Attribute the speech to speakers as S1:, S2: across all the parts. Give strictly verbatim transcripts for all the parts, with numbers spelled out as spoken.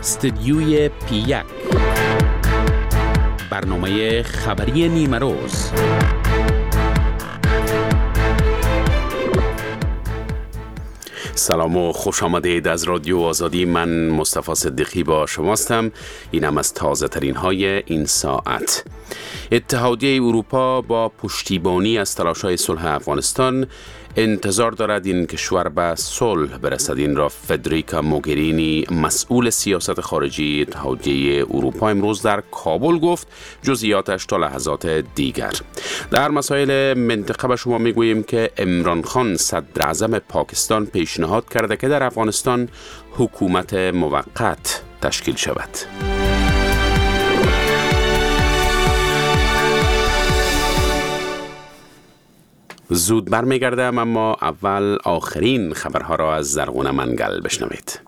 S1: استدیوی پی یک، برنامه خبری نیمه روز. سلام و خوش آمدید از رادیو آزادی. من مصطفی صدیقی با شماستم. اینم از تازه ترین های این ساعت. اتحادیه اروپا با پشتیبانی از تلاش‌های صلح افغانستان انتظار دارد این کشور به صلح برسد. این را فدریکا موگرینی، مسئول سیاست خارجی اتحادیه اروپا، امروز در کابل گفت. جزئیاتش تا لحظات دیگر. در مسائل منطقه به شما میگوییم که عمران خان صدر اعظم پاکستان پیشنهاد کرده که در افغانستان حکومت موقت تشکیل شود. زود برمیگردم، اما اول آخرین خبرها را از زرغون منگل بشنوید.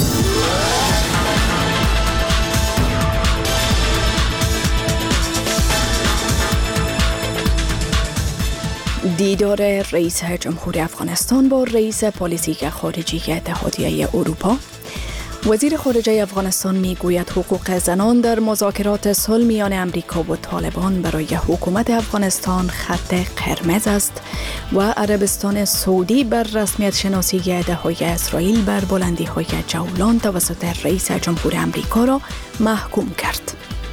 S2: دیدار رئیس جمهوری افغانستان با رئیس پلیسی خارجی اتحادیه اروپا. وزیر خارجه افغانستان میگوید حقوق زنان در مذاکرات صلح میان امریکا و طالبان برای حکومت افغانستان خط قرمز است و عربستان سعودی بر رسمیت شناسی ادعای اسرائیل بر بلندی های جولان توسط رئیس جمهور امریکا را محکوم کرد.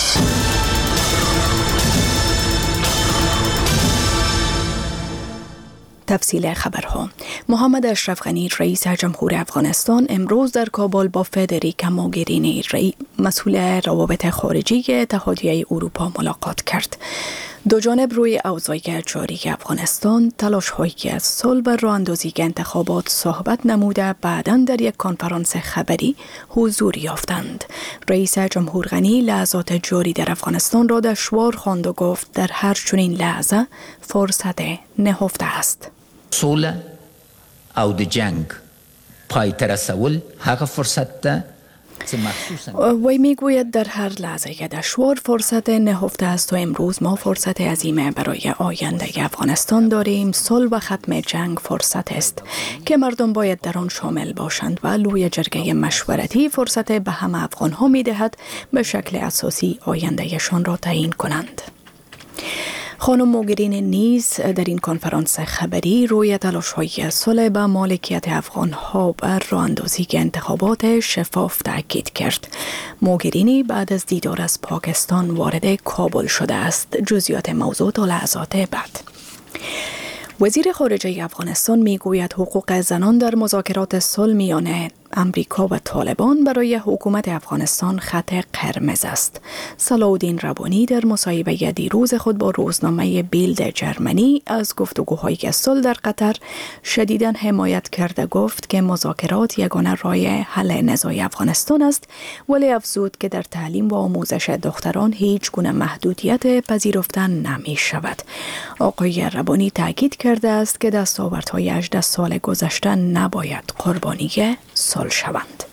S2: تفصیل خبرها. محمد اشرف غنی رئیس جمهور افغانستان امروز در کابل با فدریکا موگرینی مسئول روابط خارجی اتحادیه اروپا ملاقات کرد. دو جانب روی اوضاع جاری افغانستان، تلاش‌هایی از صلح و راه‌اندازی انتخابات صحبت نموده بعداً در یک کنفرانس خبری حضور یافتند. رئیس جمهور غنی لحظات جاری در افغانستان را دشوار خواند و گفت در هر چنین لحظه فرصت نهفته است.
S3: صلح او د جنگ پای ته رسول هغه فرصت ده.
S2: وی میگوید در هر لحظه که دشوار فرصت نهفته است و امروز ما فرصت عظیمه برای آینده افغانستان داریم. صلح و ختم جنگ فرصت است که مردم باید در آن شامل باشند و لوی جرگه مشورتی فرصت به همه افغان ها میدهد به شکل اساسی آیندهشان را تعیین کنند. خانم موگرینی نیز در این کنفرانس خبری روی تلاش‌های صلح به مالکیت افغان‌ها بر راه‌اندازی انتخابات شفاف تاکید کرد. موگرینی بعد از دیدار از پاکستان وارد کابل شده است. جزئیات موضوع تا لحظات بعد. وزیر خارجه افغانستان میگوید حقوق زنان در مذاکرات صلح میان امریکا و طالبان برای حکومت افغانستان خط قرمز است. صلاح الدین ربانی در مصاحبه دیروز خود با روزنامه بیلد جرمنی از گفتگوهای صلح در قطر شدیداً حمایت کرده گفت که مذاکرات یگانه راه حل نزاع افغانستان است، ولی افزود که در تعلیم و آموزش دختران هیچ گونه محدودیت پذیرفته نمی شود. آقای ربانی تاکید کرده است که دستاوردهای هجده سال گذشته نباید قربانی صلح شوند.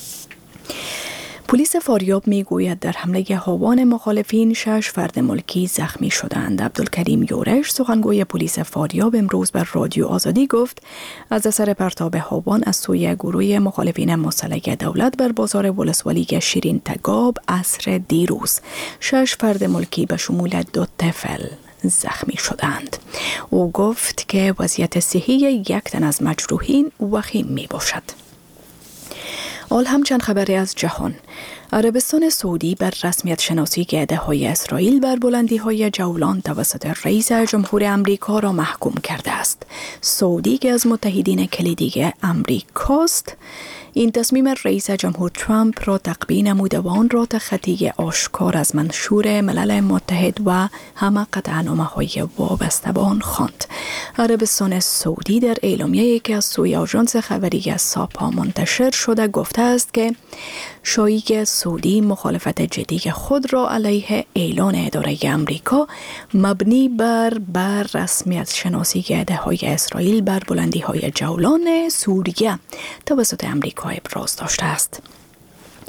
S2: پلیس فاریاب میگوید در حمله هاوان مخالفین شش فرد ملکی زخمی شدند. عبدالکریم یورش سخنگوی پلیس فاریاب امروز بر رادیو آزادی گفت از اثر پرتاب هاوان از سوی گروه مخالفین مسلح دولت بر بازار ولسوالی شیرین تگاب عصر دیروز شش فرد ملکی به شمول دو طفل زخمی شدند. او گفت که وضعیت صحی یک تن از مجروحین وخیم می باشد. آل همچند خبری از جهان. عربستان سعودی بر رسمیت شناسی ادعای اسرائیل بر بلندی های جولان توسط رئیس جمهور امریکا را محکوم کرده است. سعودی که از متحدین کلیدی امریکاست، این تصمیم رئیس جمهور ترامپ را تقبیح نموده و آن را تخطی آشکار از منشور ملل متحد و همه قطعنامه های وابسته به آن خواند. عربستان سعودی در اعلامیه‌ای که از سوی آژانس خبری ساپا منتشر شده گفته است که شایعه سعودی مخالفت جدی خود را علیه اعلان اداره امریکا مبنی بر بر رسمیت شناسی ادعای اسرائیل بر بلندی های جولان سوریه توسط امریکا ابراز داشته است.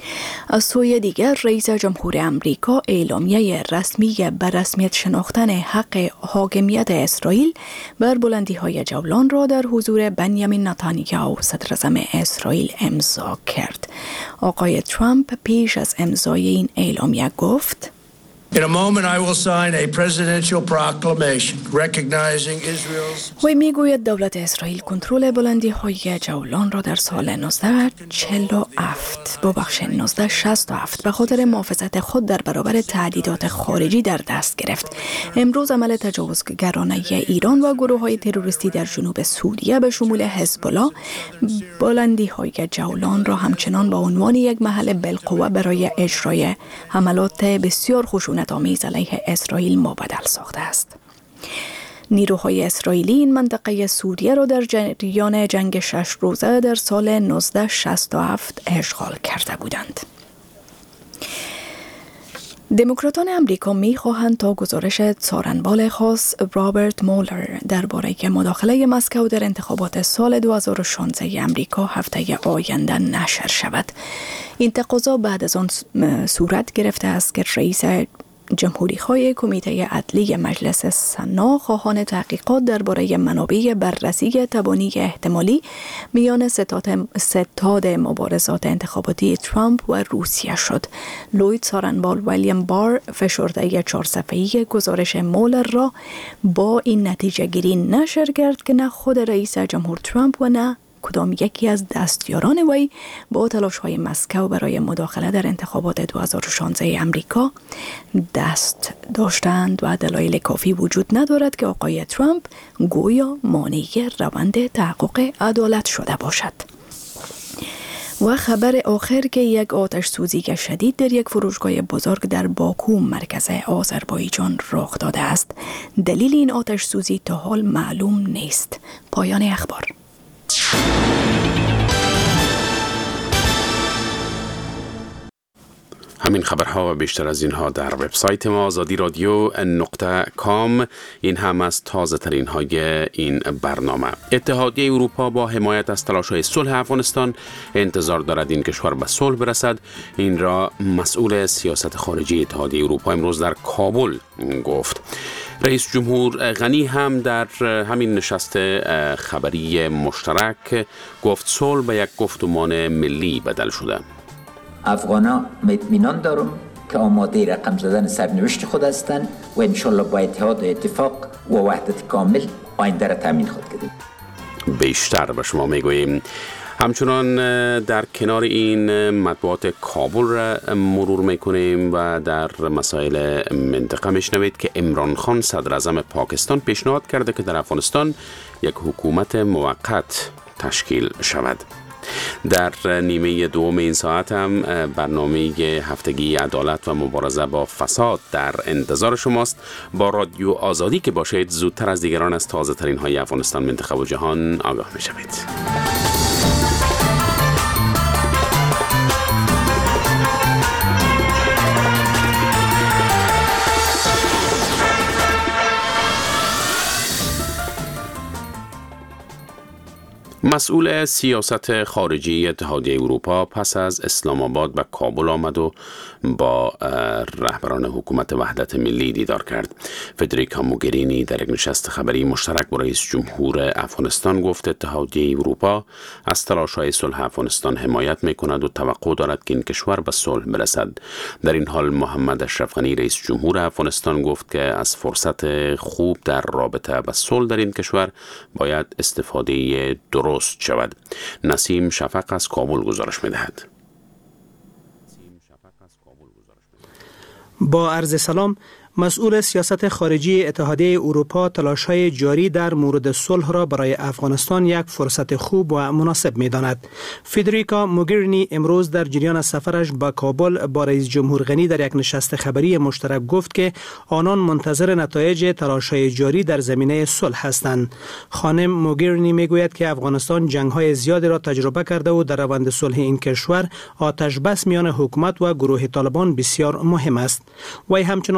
S2: از سوی دیگر رئیس جمهور امریکا اعلامیه رسمی بر رسمیت شناختن حق حاکمیت اسرائیل بر بلندی های جولان را در حضور بنیامین نتانیاهو صدر اعظم اسرائیل امضا کرد. آقای ترامپ پیش از امضای این اعلامیه گفت:
S4: In a moment I will sign a presidential proclamation recognizing Israel's
S2: وی میگوید دولت اسرائیل کنترل بلندی های جولان را در سال نوزده چهل و هفت ببخش نوزده شصت و هفت به خاطر محافظت خود در برابر تهدیدات خارجی در دست گرفت. امروز عمل تجاوزگرانه ایران و گروه های تروریستی در جنوب سوریه به شمول حزب الله بلندی های جولان را همچنان با عنوان یک محل بالقوه برای اجرای حملات بسیار خشونت آمیز علیه اسرائیل مبدل ساخته است. نیروهای اسرائیلی این منطقه سوریه را در جریان جنگ شش روزه در سال نوزده شصت و هفت اشغال کرده بودند. دموکراتان امریکا می خواهند تا گزارش څارنوال خاص رابرت مولر درباره مداخله مسکو در انتخابات سال دو هزار و شانزده امریکا هفته آینده نشر شود. این تقاضا بعد از آن صورت گرفته است که رئیس جمهوری های کمیته عدلی مجلس سنا خواهان تحقیقات درباره منابع بررسی تبانی احتمالی میان ستاد مبارزات انتخاباتی ترامپ و روسیه شد. لوید څارنوال ویلیام بار فشرده چهار صفحه‌ای گزارش مولر را با این نتیجه گیری نشر کرد که نه خود رئیس جمهور ترامپ و نه کدام یکی از دستیاران وی با تلاش‌های مسکو برای مداخله در انتخابات دو هزار و شانزده امریکا دست داشتند و دلایل کافی وجود ندارد که آقای ترامپ گویا مانع روند تحقق عدالت شده باشد. و خبر آخر که یک آتش سوزی شدید در یک فروشگاه بزرگ در باکو مرکز آذربایجان رخ داده است. دلیل این آتش سوزی تا حال معلوم نیست. پایان اخبار.
S1: همین خبرها و بیشتر از اینها در وبسایت ما آزادی رادیو نقطه کام. این هم از تازه ترین های این برنامه. اتحادیه اروپا با حمایت از تلاش‌های صلح افغانستان انتظار دارد این کشور به صلح برسد. این را مسئول سیاست خارجی اتحادیه اروپا امروز در کابل گفت. رئیس جمهور غنی هم در همین نشست خبری مشترک گفت صلح به یک گفتمان ملی بدل شده.
S3: افغانا اطمینان دارم که آماده رقم زدن سرنوشت خود هستند و انشالله با اتحاد و اتفاق و وحدت کامل آینده را تامین خود کنیم.
S1: بیشتر به شما میگوییم. همچنان در کنار این مطبوعات کابل را مرور میکنیم و در مسائل منطقه میشنوید که عمران خان صدر اعظم پاکستان پیشنهاد کرده که در افغانستان یک حکومت موقت تشکیل شود. در نیمه دوم این ساعت هم برنامه هفتگی عدالت و مبارزه با فساد در انتظار شماست. با رادیو آزادی که باشید زودتر از دیگران از تازه ترین های افغانستان، منطقه و جهان آگاه می شوید. مسئول سیاست خارجی اتحادیه اروپا پس از اسلام آباد به کابل آمد و با رهبران حکومت وحدت ملی دیدار کرد. فدریکا موگرینی در یک نشست خبری مشترک با رئیس جمهور افغانستان گفت اتحادیه اروپا از تلاش‌های صلح افغانستان حمایت می‌کند و توقع دارد که این کشور به صلح برسد. در این حال محمد اشرف غنی رئیس جمهور افغانستان گفت که از فرصت خوب در رابطه با صلح در این کشور باید استفاده درست شود. نسیم شفق از کابل گزارش می‌دهد.
S5: با عرض سلام، مسئول سیاست خارجی اتحادیه اروپا تلاش‌های جاری در مورد صلح را برای افغانستان یک فرصت خوب و مناسب می‌داند. فدریکا موگرینی امروز در جریان سفرش به کابل با رئیس جمهور غنی در یک نشست خبری مشترک گفت که آنان منتظر نتایج تلاش‌های جاری در زمینه صلح هستند. خانم موگرینی میگوید که افغانستان جنگ‌های زیادی را تجربه کرده و در روند صلح این کشور آتش بس میان حکومت و گروه طالبان بسیار مهم است. وی همچنان تاکید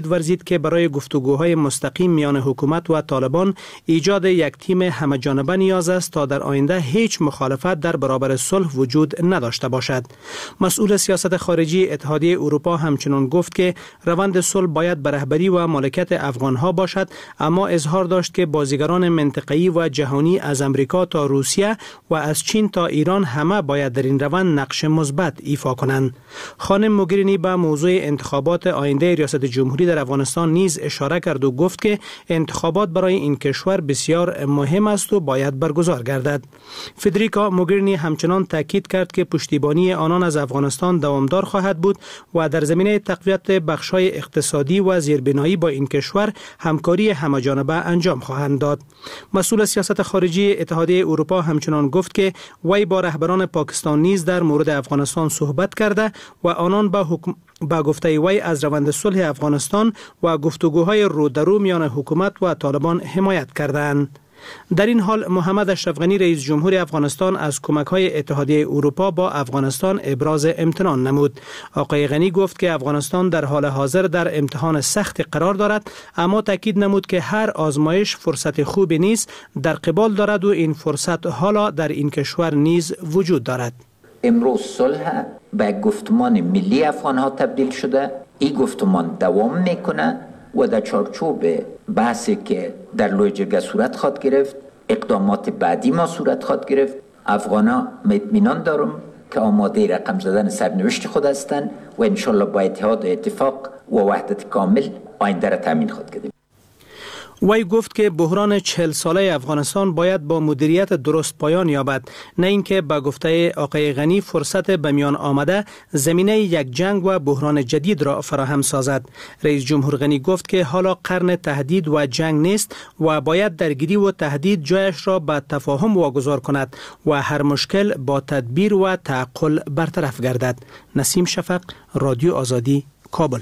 S5: تاکید ورزید که برای گفتگوهای مستقیم میان حکومت و طالبان ایجاد یک تیم همه‌جانبه نیاز است تا در آینده هیچ مخالفت در برابر صلح وجود نداشته باشد. مسئول سیاست خارجی اتحادیه اروپا همچنین گفت که روند صلح باید به رهبری و مالکیت افغانها باشد، اما اظهار داشت که بازیگران منطقه‌ای و جهانی از امریکا تا روسیه و از چین تا ایران همه باید در این روند نقش مثبت ایفا کنند. خانم موگرینی به موضوع انتخابات آینده ریاست جمهوری در افغانستان نیز اشاره کرد و گفت که انتخابات برای این کشور بسیار مهم است و باید برگزار گردد. فدریکا موگرینی همچنان تاکید کرد که پشتیبانی آنان از افغانستان دوامدار خواهد بود و در زمینه تقویت بخش‌های اقتصادی و زیربنایی با این کشور همکاری همه‌جانبه انجام خواهند داد. مسئول سیاست خارجی اتحادیه اروپا همچنان گفت که وی با رهبران پاکستان نیز در مورد افغانستان صحبت کرده و آنان با حکم با گفته وی از روند صلح افغانستان و گفتگوهای رو در رو میان حکومت و طالبان حمایت کردند. در این حال محمد اشرف غنی رئیس جمهور افغانستان از کمک‌های اتحادیه اروپا با افغانستان ابراز امتنان نمود. آقای غنی گفت که افغانستان در حال حاضر در امتحان سخت قرار دارد، اما تاکید نمود که هر آزمایش فرصت خوبی نیست، در قبال دارد و این فرصت حالا در این کشور نیز وجود دارد.
S3: امروز صلح به گفتمان ملی افغان‌ها تبدیل شده. این گفتمان دوام میکنه و در چارچوب بحثی که در لوی جرگه صورت خواهد گرفت، اقدامات بعدی ما صورت خواهد گرفت. افغانا اطمینان دارم که آماده رقم زدن سرنوشت خود هستند و انشالله با اتحاد و اتفاق و وحدت کامل آینده را تامین خواهد کرد.
S5: وی گفت که بحران چهل ساله افغانستان باید با مدیریت درست پایان یابد، نه اینکه با گفته آقای غنی فرصت به میان آمده زمینه یک جنگ و بحران جدید را فراهم سازد. رئیس جمهور غنی گفت که حالا قرن تهدید و جنگ نیست و باید درگیری و تهدید جایش را به تفاهم واگذار کند و هر مشکل با تدبیر و تعقل برطرف گردد. نسیم شفق، رادیو آزادی، کابل.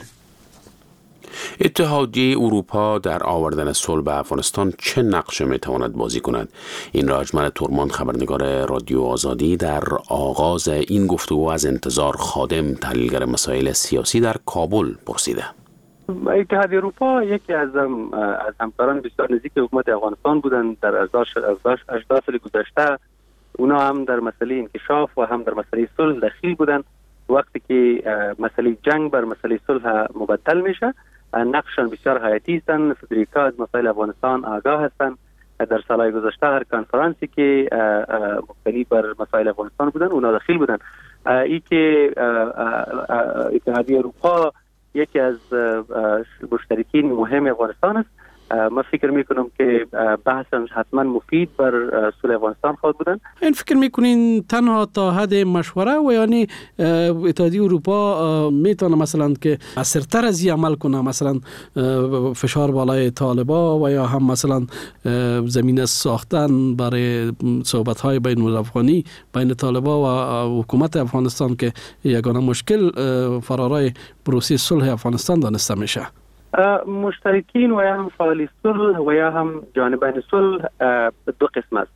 S1: اتحادیه اروپا در آوردن صلح به افغانستان چه نقشی میتواند بازی کند؟ این را اجمل تورمان، خبرنگار رادیو آزادی، در آغاز این گفتگو از انتظار خادم، تحلیلگر مسائل سیاسی در کابل پرسیده.
S6: اتحادیه اروپا یکی از از همکاران بسیار نزدیک حکومت افغانستان بودند در هجده سال گذشته. اونا هم در مسئله انکشاف و هم در مسئله صلح دخیل بودند. وقتی که مسئله جنگ بر مسئله صلح مبدل میشه، نقشان بسیار حیاتی هستند. فدریکا از مسائل افغانستان آگاه هستند. در سالهای گذشته هر کنفرانسی که مبتنی بر مسائل افغانستان بودن اونا داخل بودن. ای که اتحادیه اروپا یکی از مشترکین مهم افغانستان است، ما فکر میکنم که بحثم حتما مفید بر صلح افغانستان خواهد بودن.
S7: این فکر میکنین تنها تا حد مشوره و یعنی اتحادیه اروپا میتونه مثلا که اثرتر از این عمل کنه، مثلا فشار بالای طالبا و یا هم مثلا زمینه ساختن برای صحبت های بین الافغانی بین طالبا و حکومت افغانستان که یگانه مشکل فرارای پروسه صلح افغانستان دانسته میشه؟
S6: مشترکین و یا هم فعالی صلح و یا هم جانبین صلح دو قسم است،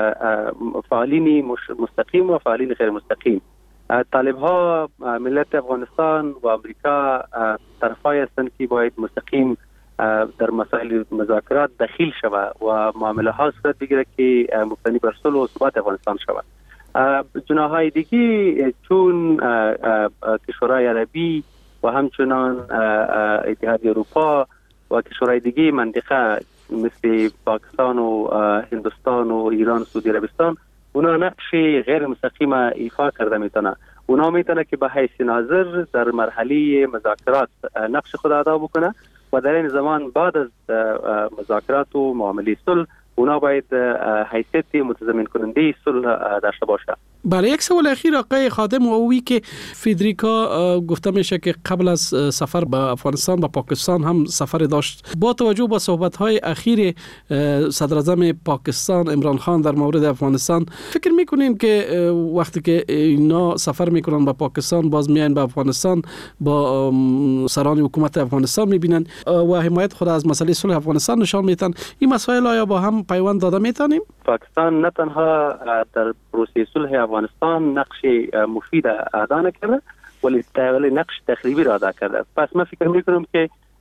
S6: فعالین مستقیم و فعالین غیر مستقیم. طالب ها ملت افغانستان و امریکا طرفای هستند که باید مستقیم در مسائل مذاکرات دخیل شود و معامله ها صورت بگیره که مبتنی بر صلح و ثبات افغانستان شود. جناحهای دیگه چون کشورهای عربی و همچنان اتحادیه اروپا و کشورهای دیگه منطقه مثل پاکستان و هندوستان و ایران و سعودی عربستان، اونا نقش غیر مستقیم ایفا کرده میتونه. اونا میتونه که به حیث ناظر در مرحله مذاکرات نقش خود ادا بکنه و در این زمان بعد از مذاکرات و معامله صلح اونا باید حیثیت متضمن کننده صلح داشته باشه.
S7: بله، یک سوال اخیر آقای خادم و اوی که فدریکا گفته میشه که قبل از سفر به افغانستان به پاکستان هم سفر داشت. با توجه به صحبت‌های اخیر صدر اعظم پاکستان عمران خان در مورد افغانستان، فکر میکنین که وقتی که اینا سفر میکنن به پاکستان باز میاین به افغانستان با سران حکومت افغانستان میبینن و حمایت خود از مسئله صلح افغانستان نشان میدن، این مسائل آیا با هم پیوند داده میتونیم؟
S6: پاکستان نه تنها در پروسه صلح افغانستان نقش مفید ادا نکرده ولی نقش تخریبی را ادا کرده. پس من فکر میکنم که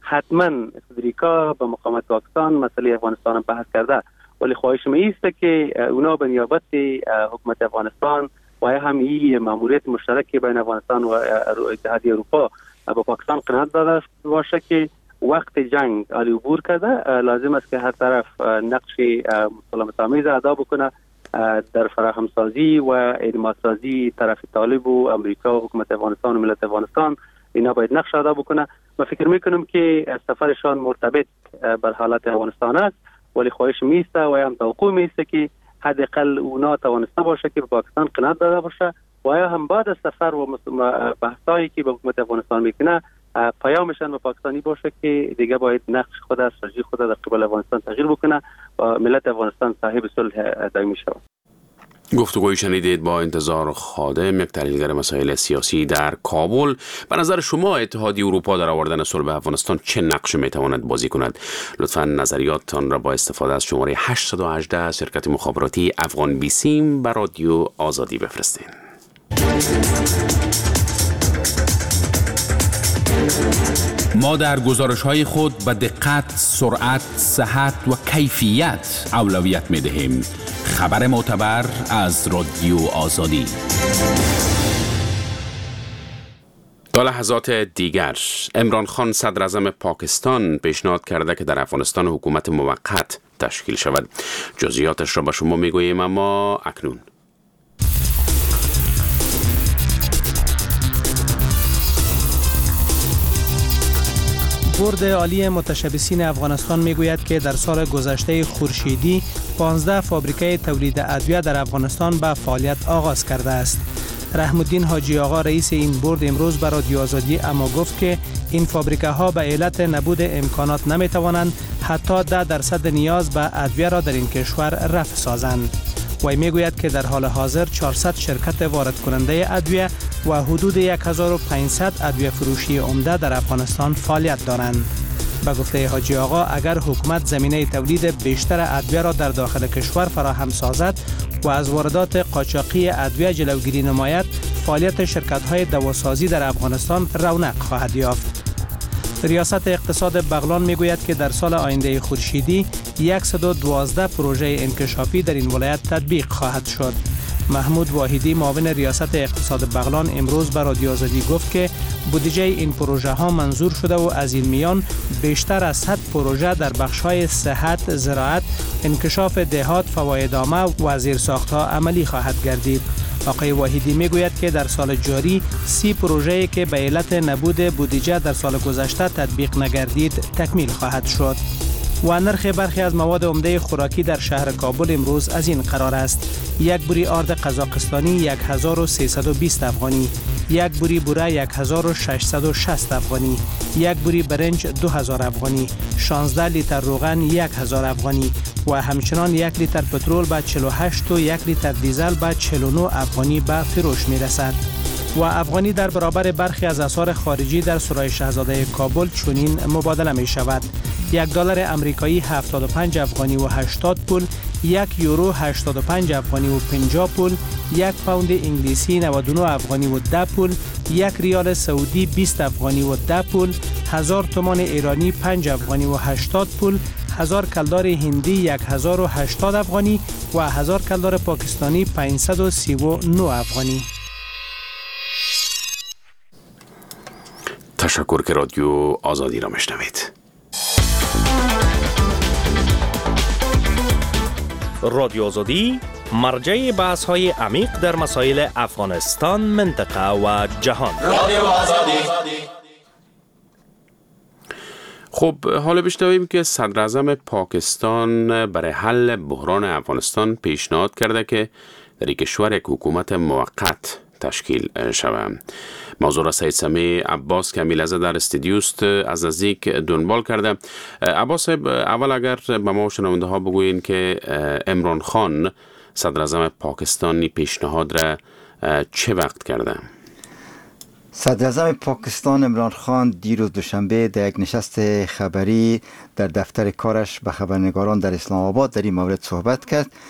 S6: حتما فدریکا به مقامات پاکستان مسئله افغانستان بحث کرده، ولی خواهش ما است که اونا به نیابت حکومت افغانستان و هم این ماموریت مشترک بین افغانستان و اتحادیه اروپا با پاکستان قناعت داده باشه که وقت جنگ علی عبور کرده، لازم است که هر طرف نقش مسالمت آمیز ادا بکنه در فراهم سازی و اعتماد سازی طرف طالب و امریکا و حکومت افغانستان و ملت افغانستان. اینا باید نقش ادا بکنه. من فکر میکنم که سفرشان مرتبط بر حالت افغانستان است، ولی خواهش میسته و هم توقع میسته که حداقل اونا توانسته باشه که به پاکستان قناعت داده باشه و یا هم بعد از سفر و بحثایی که به حکومت افغانستان میکنه پیامشان به پاکستانی باشه که دیگه باید نقش خود استراتژی خود در قبال افغانستان تغییر بکنه و ملت افغانستان صاحب صلح دائمی شود.
S1: گفتگوی شنیدید با انتظار خادم، یک تحلیلگر مسائل سیاسی در کابل. به نظر شما اتحادیه اروپا در آوردن صلح به افغانستان چه نقش میتواند بازی کند؟ لطفاً نظریاتتان را با استفاده از شماره هشت یک هشت شرکت مخابراتی افغان بیسیم به رادیو آزادی بفرستین.
S8: ما در گزارش‌های خود به دقت، سرعت، صحت و کیفیت اولویت می‌دهیم. خبر معتبر از رادیو آزادی.
S1: تا لحظات دیگر عمران خان صدر اعظم پاکستان پیشنهاد کرده که در افغانستان حکومت موقت تشکیل شود. جزئیاتش را به شما میگوییم، اما اکنون
S5: بورد عالی متشبثین افغانستان میگوید که در سال گذشته خورشیدی پانزده فابریکه تولید ادویه در افغانستان به فعالیت آغاز کرده است. رحم الدین حاجی آقا رئیس این بورد امروز به رادیو آزادی اما گفت که این فابریکه ها به علت نبود امکانات نمی توانند حتی ده درصد نیاز به ادویه را در این کشور رفع سازند. وی میگوید که در حال حاضر چهارصد شرکت وارد کننده ادویه و حدود هزار و پانصد ادویه فروشی عمده در افغانستان فعالیت دارند. به گفته حاجی آقا اگر حکومت زمینه تولید بیشتر ادویه را در داخل کشور فراهم سازد و از واردات قاچاقی ادویه جلوگیری نماید، فعالیت شرکت‌های دواسازی در افغانستان رونق خواهد یافت. ریاست اقتصاد بغلان میگوید که در سال آینده خورشیدی صد و دوازده پروژه انکشافی در این ولایت تطبیق خواهد شد. محمود واحدی معاون ریاست اقتصاد بغلان امروز به رادیو آزادی گفت که بودجه این پروژه ها منظور شده و از این میان بیشتر از صد پروژه در بخش های صحت، زراعت، انکشاف دهات، فوایدنامه و زیرساخت‌ها عملی خواهد گردید. آقای واحدی میگوید که در سال جاری سی پروژه‌ای که به علت نبود بودجه در سال گذشته تطبیق نگردید تکمیل خواهد شد. و نرخ برخی از مواد عمده خوراکی در شهر کابل امروز از این قرار است: یک بوری آرد قزاقستانی هزار و سیصد و بیست افغانی، یک بوری بوره هزار و ششصد و شصت افغانی، یک بوری برنج دو هزار افغانی، شانزده لیتر روغن هزار افغانی و همچنان یک لیتر پترول به چهل و هشت و یک لیتر دیزل به چهل و نه افغانی به فروش می رسد. و افغانی در برابر برخی از اسعار خارجی در سرای شاهزاده کابل چنین مبادله می شود: یک دلار امریکایی هفتاد و پنج افغانی و هشتاد پول، یک یورو هشتاد و پنج افغانی و پنجاه پول، یک پوند انگلیسی نود و نه افغانی و ده پول، یک ریال سعودی بیست افغانی و ده پول، هزار تومان ایرانی پنج افغانی و هشتاد پول، هزار کلدار هندی هزار و هشتاد افغانی و هزار کلدار پاکستانی پانصد و سی و نه افغانی.
S1: تشکر که رادیو آزادی را میشنوید.
S9: رادیو آزادی مرجع بحث های عمیق در مسائل افغانستان، منطقه و جهان. رادیو آزادی.
S1: خب حالا بشنویم که صدر اعظم پاکستان برای حل بحران افغانستان پیشنهاد کرده که در این کشور یک حکومت موقت تشکیل شود. موضوع را سید سمیع عباس که میلزه در استودیوست از نزدیک دنبال کرده. عباس صاحب، اول اگر به ما شنونده ها بگوین که عمران خان صدر اعظم پاکستانی پیشنهاد را چه وقت کرده؟
S10: صدر اعظم پاکستان عمران خان دیروز دوشنبه در یک نشست خبری در دفتر کارش به خبرنگاران در اسلام آباد در این مورد صحبت کرد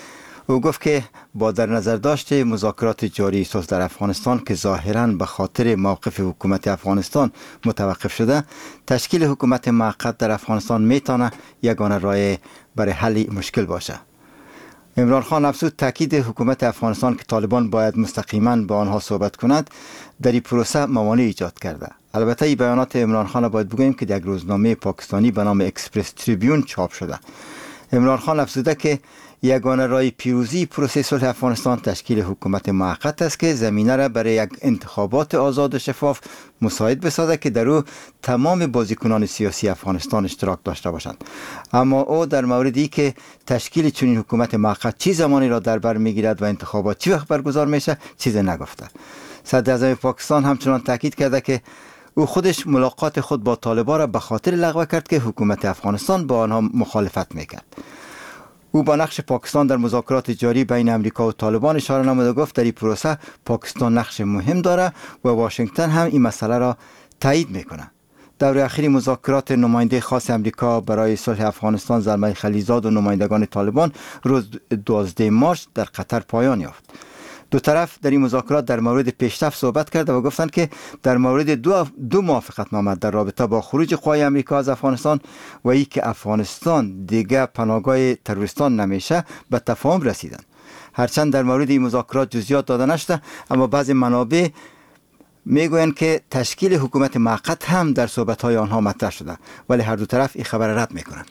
S10: او گفت که با در نظر داشته مذاکرات جاری صلح در افغانستان که ظاهراً به خاطر موقف حکومت افغانستان متوقف شده، تشکیل حکومت موقت در افغانستان میتونه یگانه راه برای حل مشکل باشه. عمران خان افزود تاکید حکومت افغانستان که طالبان باید مستقیما با آنها صحبت کند در این پروسه موانع ایجاد کرده. البته این بیانات عمران خان باید بگوییم که در یک روزنامه پاکستانی به نام اکسپرس تریبیون چاپ شده. عمران خان افزوده که یگانه راه پیروزی پروسه صلح افغانستان تشکیل حکومت موقت است که زمینه را برای یک انتخابات آزاد و شفاف مساعد بسازد که در او تمام بازیکنان سیاسی افغانستان اشتراک داشته باشند. اما او در موردی که تشکیل چنین حکومت موقت چه زمانی را در بر میگیرد و انتخابات چه وقت برگزار میشه چیزی نگفته. صدر اعظم پاکستان همچنان تاکید کرده که او خودش ملاقات خود با طالبان را به خاطر لغو کرد که حکومت افغانستان با آنها مخالفت میکرد. او با نقش پاکستان در مذاکرات جاری بین امریکا و طالبان اشاره نمود و گفت در این پروسه پاکستان نقش مهم داره و واشنگتن هم این مسئله را تایید میکنه. دور اخیر مذاکرات نماینده خاص امریکا برای صلح افغانستان زلمه خلیزاد و نمایندگان طالبان روز دوازده مارس در قطر پایان یافت. دو طرف در این مذاکرات در مورد پیشرفت صحبت کرده و گفتند که در مورد دو, دو موافقتنامه در رابطه با خروج قوای امریکا از افغانستان و ای که افغانستان دیگه پناهگاه تروریستان نمیشه به تفاهم رسیدند. هرچند در مورد این مذاکرات جزئیات داده نشده، اما بعضی منابع میگویند که تشکیل حکومت موقت هم در صحبت‌های آنها مطرح شده، ولی هر دو طرف این خبر رد میکنند.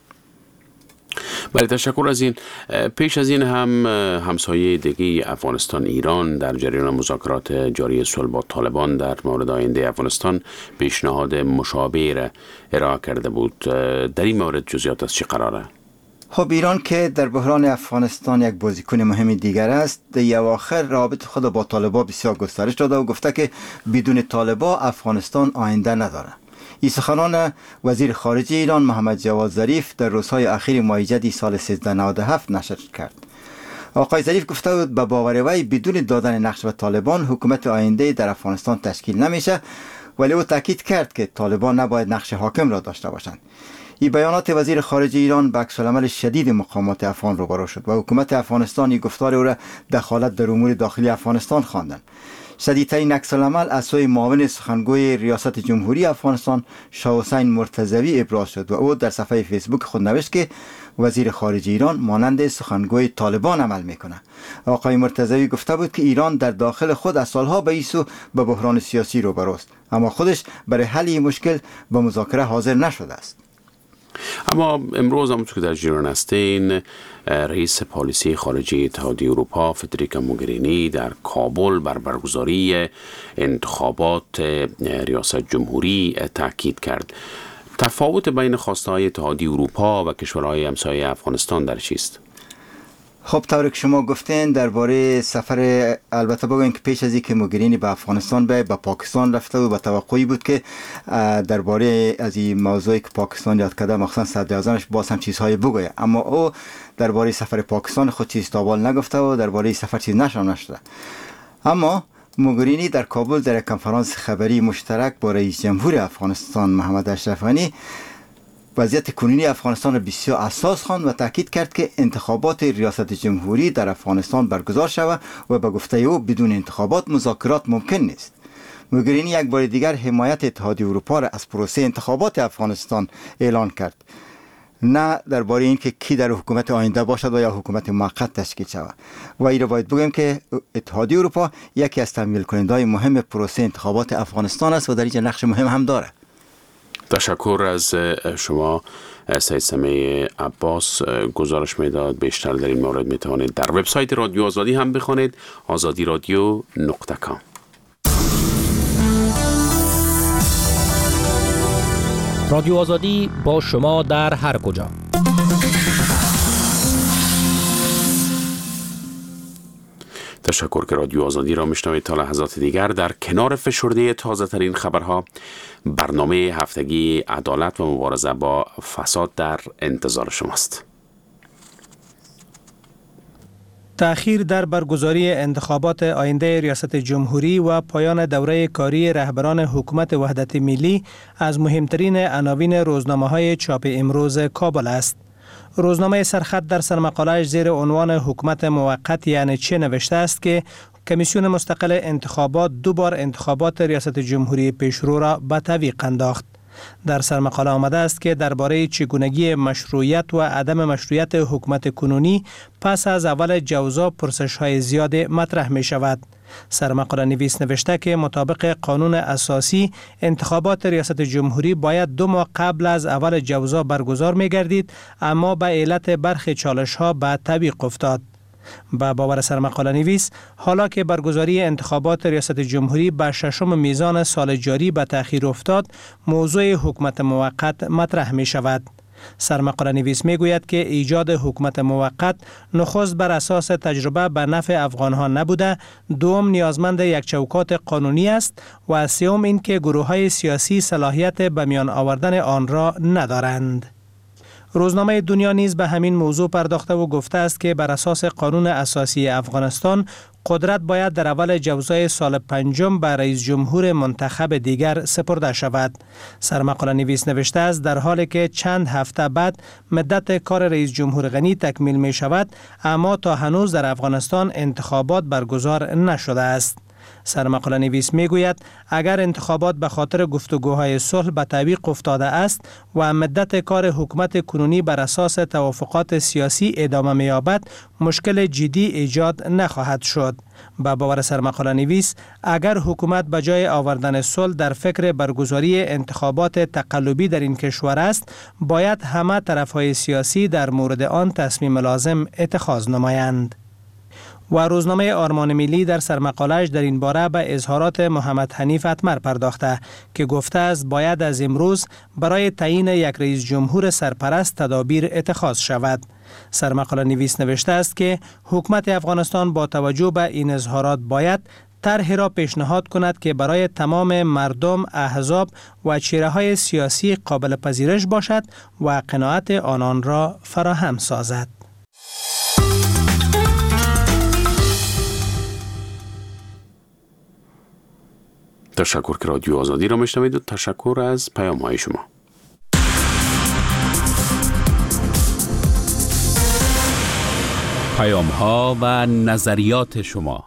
S1: بله، تشکر از این. پیش از این هم همسایه دیگه افغانستان ایران در جریان مذاکرات جاری صلح با طالبان در مورد آینده افغانستان پیشنهاد مشابه را ارائه کرده بود. در این مورد جزئیات از چی قراره؟
S10: خب ایران که در بحران افغانستان یک بازیکن مهم دیگر است، در اواخر روابط خود با طالبان بسیار گسترش داده و گفته که بدون طالبان افغانستان آینده نداره. این سخنان وزیر خارجه ایران محمد جواد ظریف در روزهای اخیر مایجدی سال سیزده نود و هفت نشر کرد. آقای ظریف گفته بود به باور وی بدون دادن نقش به طالبان حکومت آینده در افغانستان تشکیل نمیشه، ولی او تاکید کرد که طالبان نباید نقش حاکم را داشته باشند. این بیانات وزیر خارجه ایران به عکس‌العمل شدید مقامات افغان روبرو شد و حکومت افغانستان این گفتار او را دخالت در امور داخلی افغانستان خواندند. شدیدترین عکس‌العمل از سوی معاون سخنگوی ریاست جمهوری افغانستان شاه حسین مرتضوی ابراز شد و او در صفحه فیسبوک خود نوشت که وزیر خارجه ایران مانند سخنگوی طالبان عمل میکنه. آقای مرتضوی گفته بود که ایران در داخل خود از سالها به ایسو به بحران سیاسی روبروست، اما خودش برای حل این مشکل به مذاکره حاضر نشده است.
S1: اما امروز همونطور که در جریان هستین، رئیس پالیسی خارجی اتحادیه اروپا فدریکا موگرینی در کابل بر برگزاری انتخابات ریاست جمهوری تاکید کرد. تفاوت بین خواسته‌های اتحادیه اروپا و کشورهای همسایه افغانستان در چیست؟
S10: خب طوری که شما گفتین درباره سفر، البته بگوین که پیش از اینکه موگرینی به افغانستان به با پاکستان رفته و با توقعی بود که درباره از این موضوعی که پاکستان یاد کرده مخصوصا صدر اعظمش باز هم چیزهای بگوید، اما او درباره سفر پاکستان خود چیز تابال نگفته و درباره سفر چیز نشان نشده. اما موگرینی در کابل در کنفرانس خبری مشترک با رئیس جمهور افغانستان محمد اشرف غنی وضعیت کنونی افغانستان را بسیار اساس خواند و تاکید کرد که انتخابات ریاست جمهوری در افغانستان برگزار شود و به گفته او بدون انتخابات مذاکرات ممکن نیست. موگرینی یک بار دیگر حمایت اتحادیه اروپا را از پروسه انتخابات افغانستان اعلان کرد، نه درباره اینکه کی در حکومت آینده باشد و یا حکومت موقت تشکیل شود. و این را باید بگم که اتحادیه اروپا یکی از تمویل کننده‌های مهم پروسه انتخابات افغانستان است و در اینجا نقش مهم هم دارد.
S1: تشکر از شما سید سمیع عباس. گزارش میداد بیشتر در این مورد میتوانید در وبسایت رادیو آزادی هم بخوانید، آزادی رادیو نقطه کام.
S9: رادیو آزادی با شما در هر کجا.
S1: تشکر که رادیو آزادی را میشنوید. تا لحظات دیگر در کنار فشرده تازه ترین خبرها، برنامه هفتگی عدالت و مبارزه با فساد در انتظار شماست.
S5: تأخیر در برگزاری انتخابات آینده ریاست جمهوری و پایان دوره کاری رهبران حکومت وحدت ملی از مهمترین عناوین روزنامه‌های چاپ امروز کابل است. روزنامه سرخط در سرمقاله‌اش زیر عنوان حکومت موقت یعنی چه نوشته است که کمیسیون مستقل انتخابات دو بار انتخابات ریاست جمهوری پیشرو را به تعویق انداخت. در سرمقاله آمده است که درباره چگونگی مشروعیت و عدم مشروعیت حکومت کنونی پس از اول جوزا پرسش‌های زیاد مطرح می شود. سرمقاله نویس نوشته که مطابق قانون اساسی انتخابات ریاست جمهوری باید دو ماه قبل از اول جوزا برگزار می گردید، اما به علت برخی چالش ها به تعویق افتاد. با باور سرمقاله نویس، حالا که برگزاری انتخابات ریاست جمهوری به ششم میزان سال جاری به تأخیر افتاد، موضوع حکومت موقت مطرح می شود. سرمقاله نویس می گوید که ایجاد حکومت موقت نخست بر اساس تجربه به نفع افغانها نبوده، دوم نیازمند یک چوکات قانونی است و سوم این که گروه های سیاسی صلاحیت به میان آوردن آن را ندارند. روزنامه دنیا نیز به همین موضوع پرداخته و گفته است که بر اساس قانون اساسی افغانستان قدرت باید در اول جوزای سال پنجم به رئیس جمهور منتخب دیگر سپرده شود. سرمقاله نویس نوشته است در حالی که چند هفته بعد مدت کار رئیس جمهور غنی تکمیل می شود، اما تا هنوز در افغانستان انتخابات برگزار نشده است. سرمقاله نویس می گوید اگر انتخابات به خاطر گفتگوهای صلح به تعویق افتاده است و مدت کار حکومت کنونی بر اساس توافقات سیاسی ادامه می یابد، مشکل جدی ایجاد نخواهد شد. با باور سرمقاله نویس، اگر حکومت به جای آوردن صلح در فکر برگزاری انتخابات تقلبی در این کشور است، باید همه طرفهای سیاسی در مورد آن تصمیم لازم اتخاذ نمایند. و روزنامه آرمان ملی در سرمقاله‌اش در این باره به اظهارات محمد حنیف اتمر پرداخته که گفته است باید از امروز برای تعیین یک رئیس جمهور سرپرست تدابیر اتخاذ شود. سرمقاله نویس نوشته است که حکومت افغانستان با توجه به این اظهارات باید طرحی را پیشنهاد کند که برای تمام مردم، احزاب و چهره‌های سیاسی قابل پذیرش باشد و قناعت آنان را فراهم سازد.
S1: تشکر که رادیو آزادی را میشنوید و تشکر از پیام های شما.
S8: پیام ها و نظریات شما.